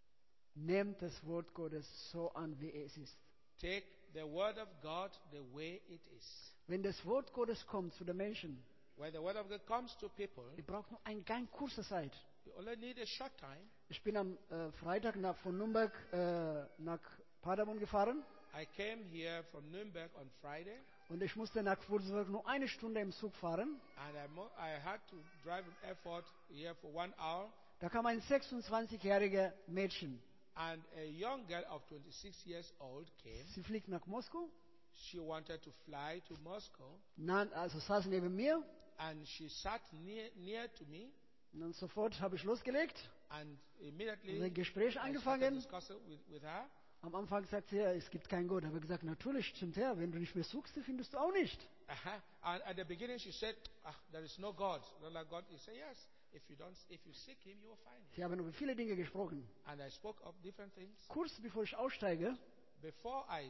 Nehmt das Wort Gottes so an, wie es ist. Take the word of God the way it is. Wenn das Wort Gottes kommt zu den Menschen, When the word of God comes to people, ihr braucht nur eine ganz kurze Zeit. you only need a short time. Ich bin am Freitag von Nürnberg nach Paderborn gefahren I came here from Nuremberg on Friday, und ich musste nach Würzburg nur eine Stunde im Zug fahren. and I had to drive an airport here for 1 hour. Da kam ein 26-jähriger Mädchen. And a young girl of 26 years old came. Sie fliegt nach Moskau, She wanted to fly to Moscow, also saß neben mir and she sat near to me, und dann sofort habe ich losgelegt, and immediately unser Gespräch I started angefangen. discussing with her. Am Anfang sagt sie, ja, es gibt keinen Gott. Aber gesagt, natürlich stimmt ja, wenn du nicht mehr suchst, findest du auch nicht. And at the beginning she said, there is no God. Not like God. He said, yes, if you seek him, you will find him. Sie haben über viele Dinge gesprochen. And I spoke of different things. Kurz bevor ich aussteige, Before I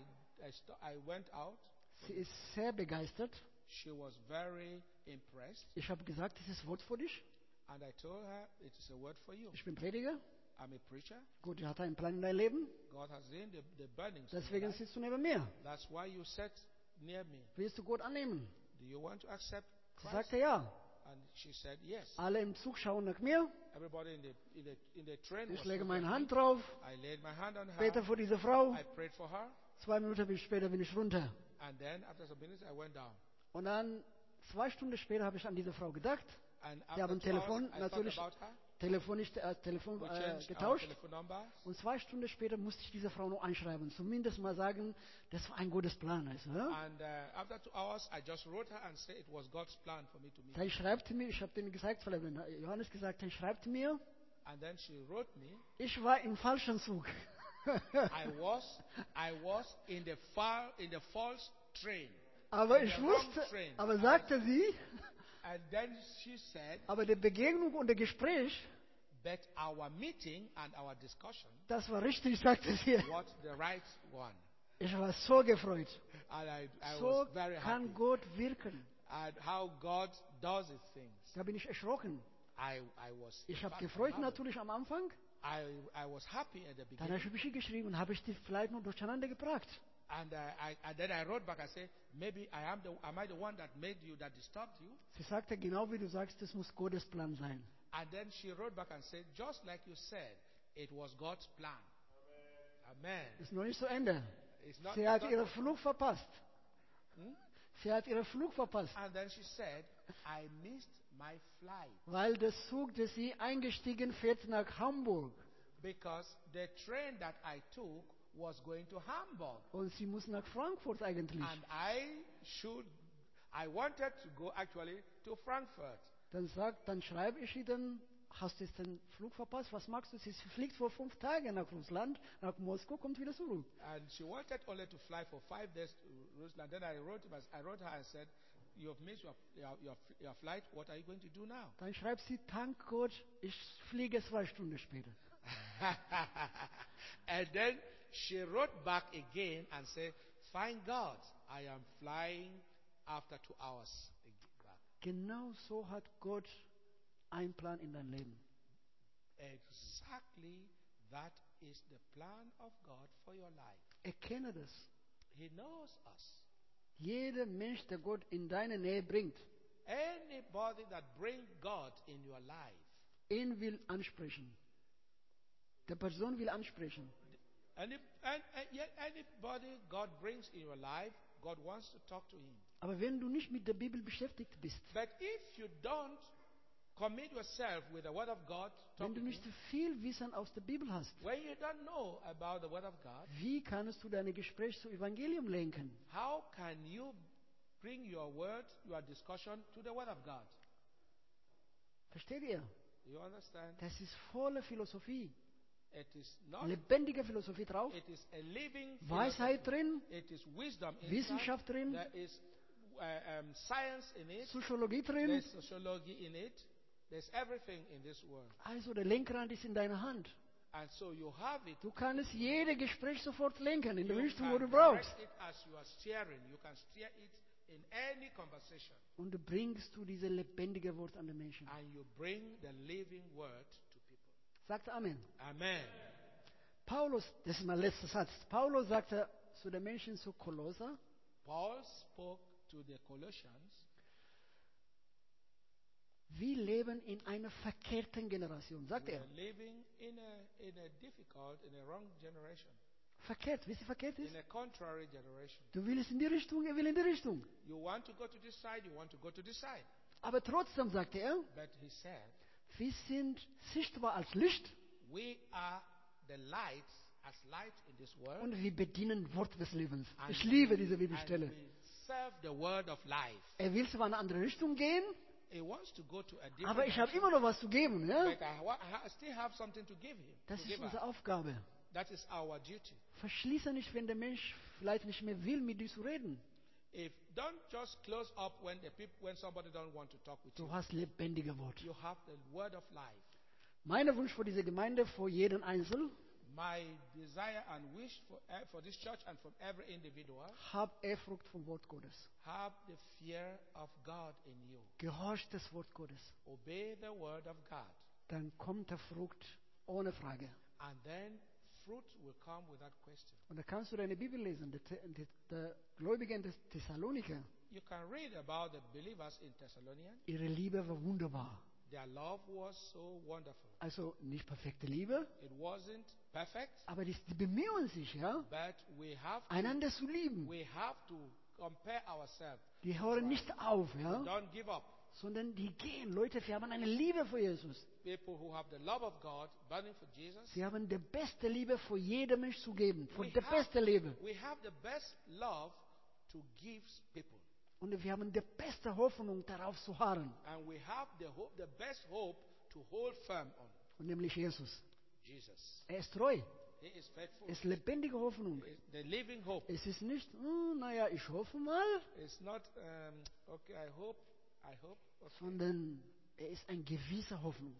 went out, sie ist sehr begeistert. she was very impressed. Ich habe gesagt, das ist Wort für dich. And I told her, it is a word for you. Ich bin Prediger. I'm a preacher. Gott hat einen Plan in dein Leben. God has seen the burnings. in your Deswegen life. sitzt du neben mir. That's why you sat near me. Willst du Gott annehmen? Do you want to accept Sie Christ? sagte ja. And she said yes. Alle im Zug schauen nach mir. Everybody in the train Ich was lege looking meine at Hand me. drauf. I laid my hand on her. Bete für diese Frau. I prayed for her. 2 Minuten später bin ich runter. And then after some minutes I went down. Und dann 2 Stunden später habe ich an diese Frau gedacht. And Wir haben after 2 hours, Telefon I thought natürlich about her. Telefon We changed our getauscht. telephone numbers. Und 2 Stunden später musste ich diese Frau noch anschreiben. Zumindest mal sagen, das war ein gutes Plan. Also, ja? And after 2 hours, I just wrote her and said it was God's plan for me to meet. Dann schreibt mir, ich habe denen gesagt, vielleicht hat Johannes gesagt, dann schreibt mir, And then she wrote me. ich war im falschen Zug. I was in the false train. Aber in ich the wrong wusste, train. aber sagte sie, And then she said, aber die Begegnung und das Gespräch, but our meeting and our discussion das war richtig, sagte sie. was the right one. Ich war so gefreut. And I So was very happy. kann Gott wirken. And how God does his things. Da bin ich erschrocken. I was Ich habe in fact gefreut happy. natürlich am Anfang. I was happy at the Dann habe beginning. ich geschrieben und habe ich die vielleicht noch durcheinander gebracht. And then I wrote back, I said, maybe am I the one that made you, that disturbed you? Sie sagte, genau wie du sagst, das muss Gottes Plan sein. And then she wrote back and said, just like you said, it was God's plan. Amen. Ist noch nicht zu Ende. It's not, Sie hat it's ihren not- Flug verpasst. Sie hat ihren Flug verpasst, And then she said, I missed my flight weil der Zug, der sie eingestiegen fährt nach Hamburg. because the train that I took was going to Hamburg. Und sie muss nach Frankfurt eigentlich. And I wanted to go actually to Frankfurt. Dann schreibe ich ihr dann, hast du jetzt den Flug verpasst? Was machst du? Sie fliegt vor 5 Tagen nach Russland, nach Moskau, kommt wieder zurück. And she wanted only to fly for 5 days to Rusland. Then I wrote her and said, you have missed your flight. What are you going to do now? Dann schreibt sie, dank Gott, ich fliege 2 Stunden später. And then she wrote back again and said, thank God, I am flying after 2 hours back. Genau so hat Gott einen Plan in dein Leben. Exactly that is the plan of God for your life. Erkenne das. He knows us. Jeder Mensch, der Gott in deine Nähe bringt, Anybody that brings God in your life, ihn will ansprechen. Der Person will ansprechen. yet anybody God brings in your life, God wants to talk to him. Aber wenn du nicht mit der Bibel beschäftigt bist, But if you don't commit yourself with the Word of God, wenn talk du to nicht him, so viel Wissen aus der Bibel hast, when you don't know about the Word of God, wie kannst du deine Gespräche zum Evangelium lenken? how can you bring your word, your discussion to the Word of God? Versteht ihr? You understand? Das ist volle Philosophie. It is not. Lebendige Philosophie drauf. It is a living Weisheit philosophy. drin, It is wisdom inside. Wissenschaft drin, There is science in it. Psychologie drin. There's sociology in it. There's everything in this world. Also der Lenkrad ist in deiner Hand. And so you have it. Du kannst jedes Gespräch sofort lenken in die You Richtung, wo can du brauchst. direct it as you are steering. You can steer it in any conversation. Und du bringst du diese lebendige Wort an den Menschen. And you bring the living word to people. Sagt Amen. Amen. Paulus, das ist mein letzter Satz. Paulus sagte zu den Menschen zu Kolosser, Paul spoke to the Colossians. wir leben in einer verkehrten Generation, sagt We er. are living in a difficult, in a wrong generation. Verkehrt, wisst ihr, verkehrt ist? In a contrary generation. Du willst in die Richtung, er will in die Richtung. You want to go to this side, you want to go to this side. Aber trotzdem, sagte er, But he said, wir sind sichtbar als Licht we are the lights, as light in this world. und wir bedienen Wort des Lebens. And Ich liebe we- diese and Bibelstelle. we serve the word of life. Er will zwar in eine andere Richtung gehen, He wants to go to a different aber ich habe direction, immer noch was zu geben. Ja? but I still have something to give him. Das to ist give unsere her. Aufgabe. That is our duty. Verschließe nicht, wenn der Mensch vielleicht nicht mehr will, mit dir zu reden. Don't just close up when somebody don't want to talk with you. Du hast lebendige Wort. You have the word of life. Mein Wunsch für diese Gemeinde, für jeden Einzelnen, My desire and wish for this church and from every individual, hab Ehrfurcht vom Wort Gottes. have the fear of God in you. Gehorcht das Wort Gottes. Obey the word of God. Dann kommt der Frucht ohne Frage. And then fruit will come without question. Und da kannst du deine Bibel lesen. Der Gläubigen des Thessaloniker, You can read about the believers in Thessalonians. ihre Liebe war wunderbar. Their love was so wonderful. Also nicht perfekte Liebe, It wasn't perfect, aber die bemühen sich, ja, but einander zu lieben. we have to compare ourselves. Die hören nicht auf, ja, Don't give up. sondern die gehen. Leute, wir haben eine Liebe für Jesus. People who have the love of God, burning for Jesus. Sie haben die beste Liebe für jeden Mensch zu geben. Für We die beste Liebe. we have the best love to give people. Und wir haben die beste Hoffnung, darauf zu harren. And we have the best hope to hold firm on. Und nämlich Jesus. Jesus. Er ist treu. He is faithful. Es ist lebendige Hoffnung. The living hope. Es ist nicht, naja, ich hoffe mal, It's not, okay, I hope. Okay. sondern er ist eine gewisse Hoffnung.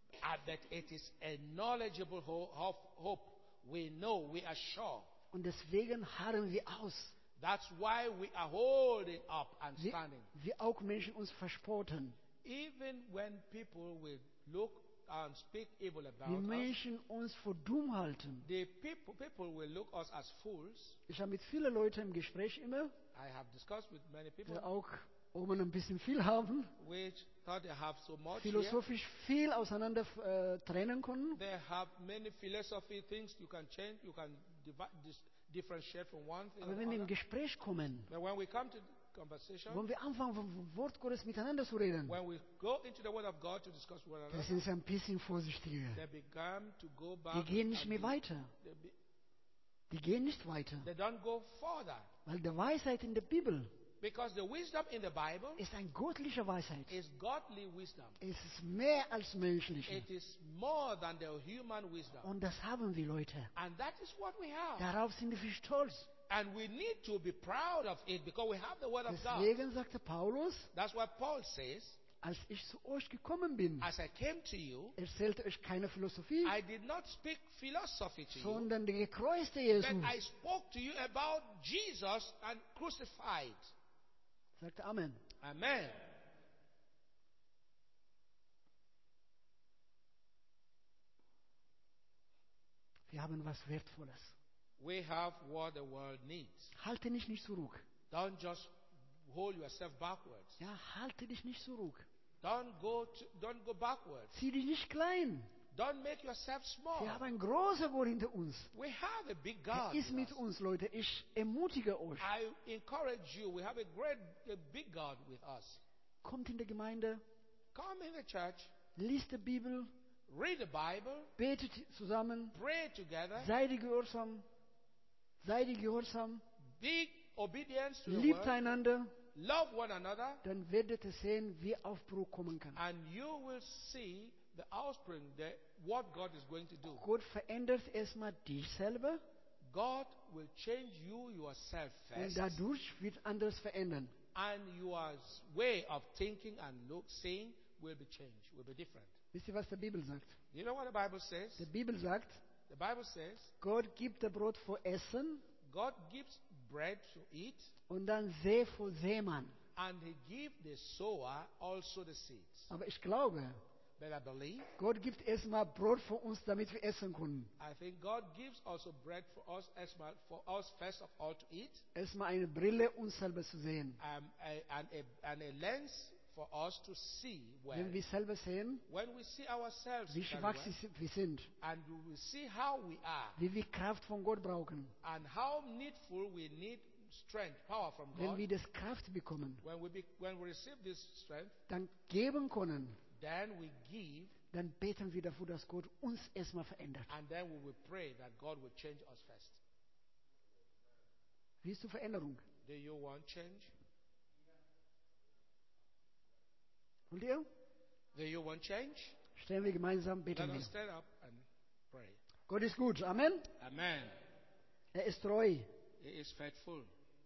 But it is a knowledgeable hope. We know, we are sure. Und deswegen harren wir aus. That's why we are holding up and Wie, standing. wie auch Menschen uns verspotten. Even when people will look and speak evil die about us. Menschen uns für dumm halten. The people will look us as fools. Ich habe mit vielen Leuten im Gespräch immer, I have discussed with many people die auch oben ein bisschen viel haben, which thought they have so much here. philosophisch viel auseinander trennen können. They have many philosophy things you can change. You can differentiate from one thing Aber to wenn wir im another. Gespräch kommen, But when we come to conversation, wollen wir anfangen, vom Wort Gottes miteinander zu reden, when we go into the Word of God to discuss one da another, sind sie ein bisschen vorsichtiger. they began to go back. Die gehen nicht and mehr weiter. Die gehen nicht weiter. they don't go further. Weil die Weisheit in der Bibel Because the wisdom in the Bible ist eine göttliche Weisheit. is godly wisdom. Es ist mehr als menschliche. It is more than the human wisdom. Und das haben wir, Leute. And that is what we have. Darauf sind wir stolz. And we need to be proud of it because we have the Word of God. Deswegen sagte Paulus, That's what Paul says. als ich zu euch gekommen bin, As I came to you, erzählte euch keine Philosophie, I did not speak philosophy to you, sondern der gekreuzte but Jesus. I spoke to you about Jesus and crucified. Sagte Amen. Amen. Wir haben was Wertvolles. We have what the world needs. Halte dich nicht zurück. Don't just hold yourself backwards. Ja, halte dich nicht zurück. Don't go backwards. Zieh dich nicht klein. Don't make yourself Wir small. haben einen großen Gott hinter uns. We have a big Er God. ist with mit us. uns, Leute. Ich ermutige euch. I encourage you. We have a big God with us. Kommt in die Gemeinde, Come in the church, liest die Bibel, read the Bible, betet zusammen, pray together, seid gehorsam, be obedient to the liebt word, einander, love one another, dann werdet ihr sehen, wie Aufbruch kommen kann. and you will see the offspring, what God is going to do. Gott verändert erstmal dich selber God will change you yourself und first, dadurch wird anderes verändern. and your way of thinking and seeing will be changed, will be different. Wisst ihr, was die Bibel sagt? You know what the Bible says? Die Bibel sagt, The Bible says Gott gibt das Brot für Essen God gives bread to eat, und dann See für Seemann. and He gives the sower also the seeds. Aber ich glaube, But I believe, Gott gibt erstmal Brot für uns, damit wir essen können. I think God gives also bread for us, as well, for us first of all to eat, Erstmal eine Brille, uns selber zu sehen. and a lens for us to see well. Wenn wir selber sehen, When we see ourselves wie very schwach well, wir sind, and we will see how we are, wie wir Kraft von Gott brauchen. and how needful we need strength, power from Wenn God. wir das Kraft bekommen, When we receive this strength, dann geben können, then we give, dann beten wir dafür, dass Gott uns erstmal verändert. and then we will pray that God will change us first. Willst du Veränderung? Do you want change? Und ihr? Do you want change? Stellen wir gemeinsam, Let beten us wir. stand up and pray. Gott ist gut. Amen. Amen. Er ist treu. He is faithful.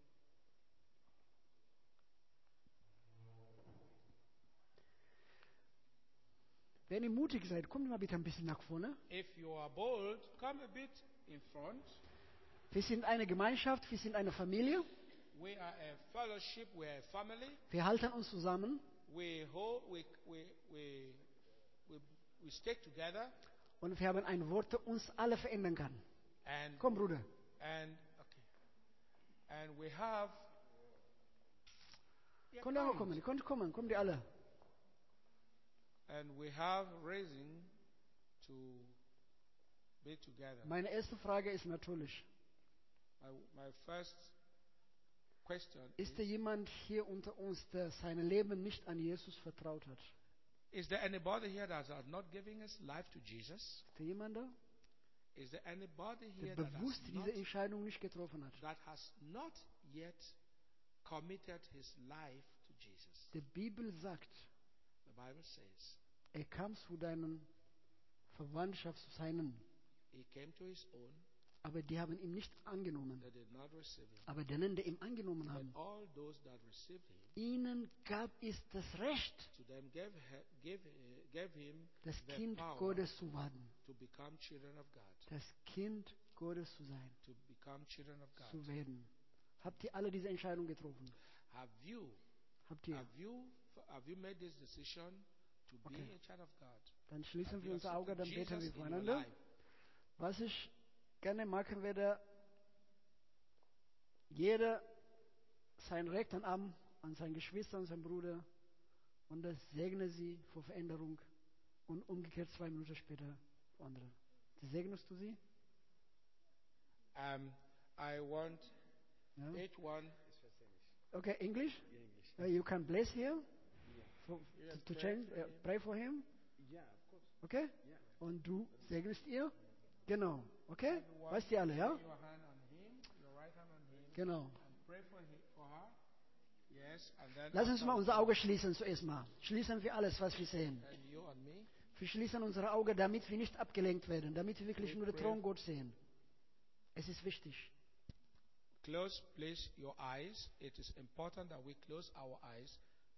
Wenn ihr mutig seid, kommt mal bitte ein bisschen nach vorne. If you are bold, come a bit in front. Wir sind eine Gemeinschaft, wir sind eine Familie. We are a fellowship, we are a family. Wir halten uns zusammen. We stick together, Und wir haben ein Wort, das uns alle verändern kann. and Komm, Bruder. and we have. Yeah, Könnt ihr mal come. kommen, kommt ihr alle. And we have reason to be together. Meine erste Frage ist natürlich, My first question ist da jemand hier unter uns, der sein Leben nicht an Jesus vertraut hat? is there anybody here that has not given his life to Jesus? Ist da jemand da, Is there anybody der here that bewusst has, not, diese Entscheidung nicht getroffen hat? that has not yet committed his life to Jesus? Die Bibel sagt, The Bible says er kam zu deinen Verwandtschaft, zu seinen, he came to his own, aber die haben ihn nicht angenommen. they did not receive him. Aber denen, die ihn angenommen But haben, all those that received him, ihnen gab es das Recht, to them gave him das the Kind power Gottes zu werden, to become children of God. das Kind Gottes zu sein, To become children of God. zu werden. Habt ihr alle diese Entscheidung getroffen? Have you Habt ihr? have you made this decision to be Okay. a child of God? Dann schließen And wir you unser Auge, accept dann beten Jesus wir in your voneinander. life. Was ich gerne machen werde, jeder sein Recht an Arm, an seinen Geschwister und seinen Bruder, und das segne sie vor Veränderung und umgekehrt 2 Minuten später für andere. Segnest du sie? I want Ja. each one Okay, English? You can bless here Yes, to pray change, for him. pray for him. Yeah, of course. Okay? Yeah. Und du segnest ihr? Genau. Okay? Everyone, Weißt ihr alle, ja? lay your hand on him, your right hand on him, Genau. and pray for her. Yes, and then Lass uns mal unser after- Auge schließen zuerst mal. Schließen wir alles, was wir sehen. and you and me. Wir schließen unsere Augen, damit wir nicht abgelenkt werden, damit wir wirklich nur den Thron Gottes sehen. Es ist wichtig. Close, please, your eyes. It is important that we close our eyes.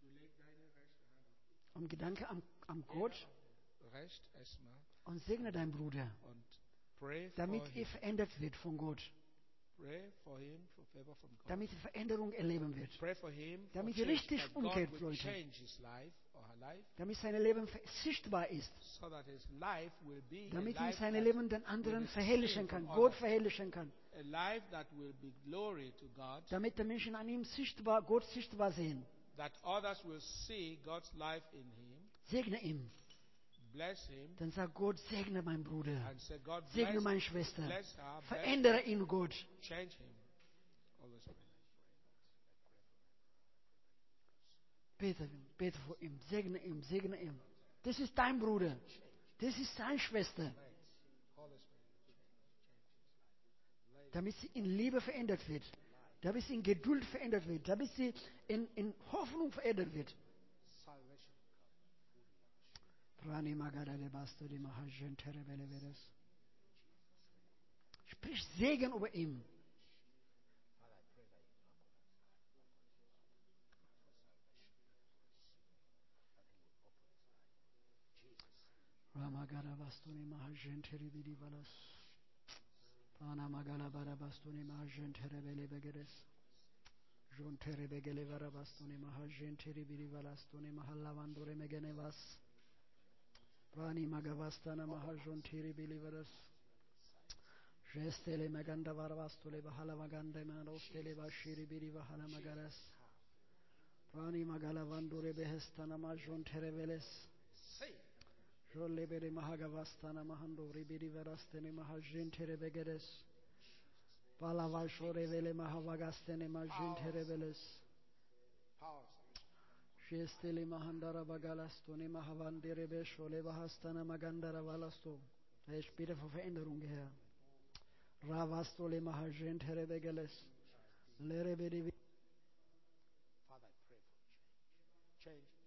Und Gedanke am Gott Rest erstmal und segne deinen Bruder, und pray for damit him. er verändert wird von Gott, Pray for him for favor from God. damit er Veränderung erleben wird, Pray for him for damit change, richtig that God umkehrt, will Leute. change his life or her life, damit sein Leben sichtbar ist, so that his life will be damit a er life sein that Leben den anderen will be verherrlichen seen kann, from Gott others. verherrlichen kann, A life that will be glory to God, damit die Menschen an ihm sichtbar, Gott sichtbar sehen. that others will see God's life in him, Segne ihn. bless him, Dann sagt Gott, segne meinen Bruder, and say, God segne bless, meine Schwester, bless her, bless verändere ihn, Gott. change him. Always pray. Bete vor ihm, segne ihn, segne ihn. Das ist dein Bruder, das ist seine Schwester, Holy Spirit. damit sie in Liebe verändert wird, damit sie in Geduld verändert wird, damit sie in Hoffnung verändert wird. Salvation. Sprich Segen über ihn. Ramagara bastoni mahajenteri bidi balas. Pana magala bara bastoni mahajenteri bele begeres. Jontere begele bara bastoni mahajenteri bidi balastoni mahallavandore megene vas. Pani magavastana mahajonteri bili varas. Gestele maganda varvastole bahala magande manostele bashiri bidi bahala magaras. Pani magala vandore behestana majontere veles. Say, Jolle bere mahagavastana mahandori bidi varastene mahajentere begeres. Palava shore vele mahavagastene majentere veles. power. Shestele mahandara bagalastone mahavandere beshole bahastana magandara valasto. Ich bitte für Veränderung, Herr. Ravastole mahajentere begeles. Lere bedi Father, I pray for change. Change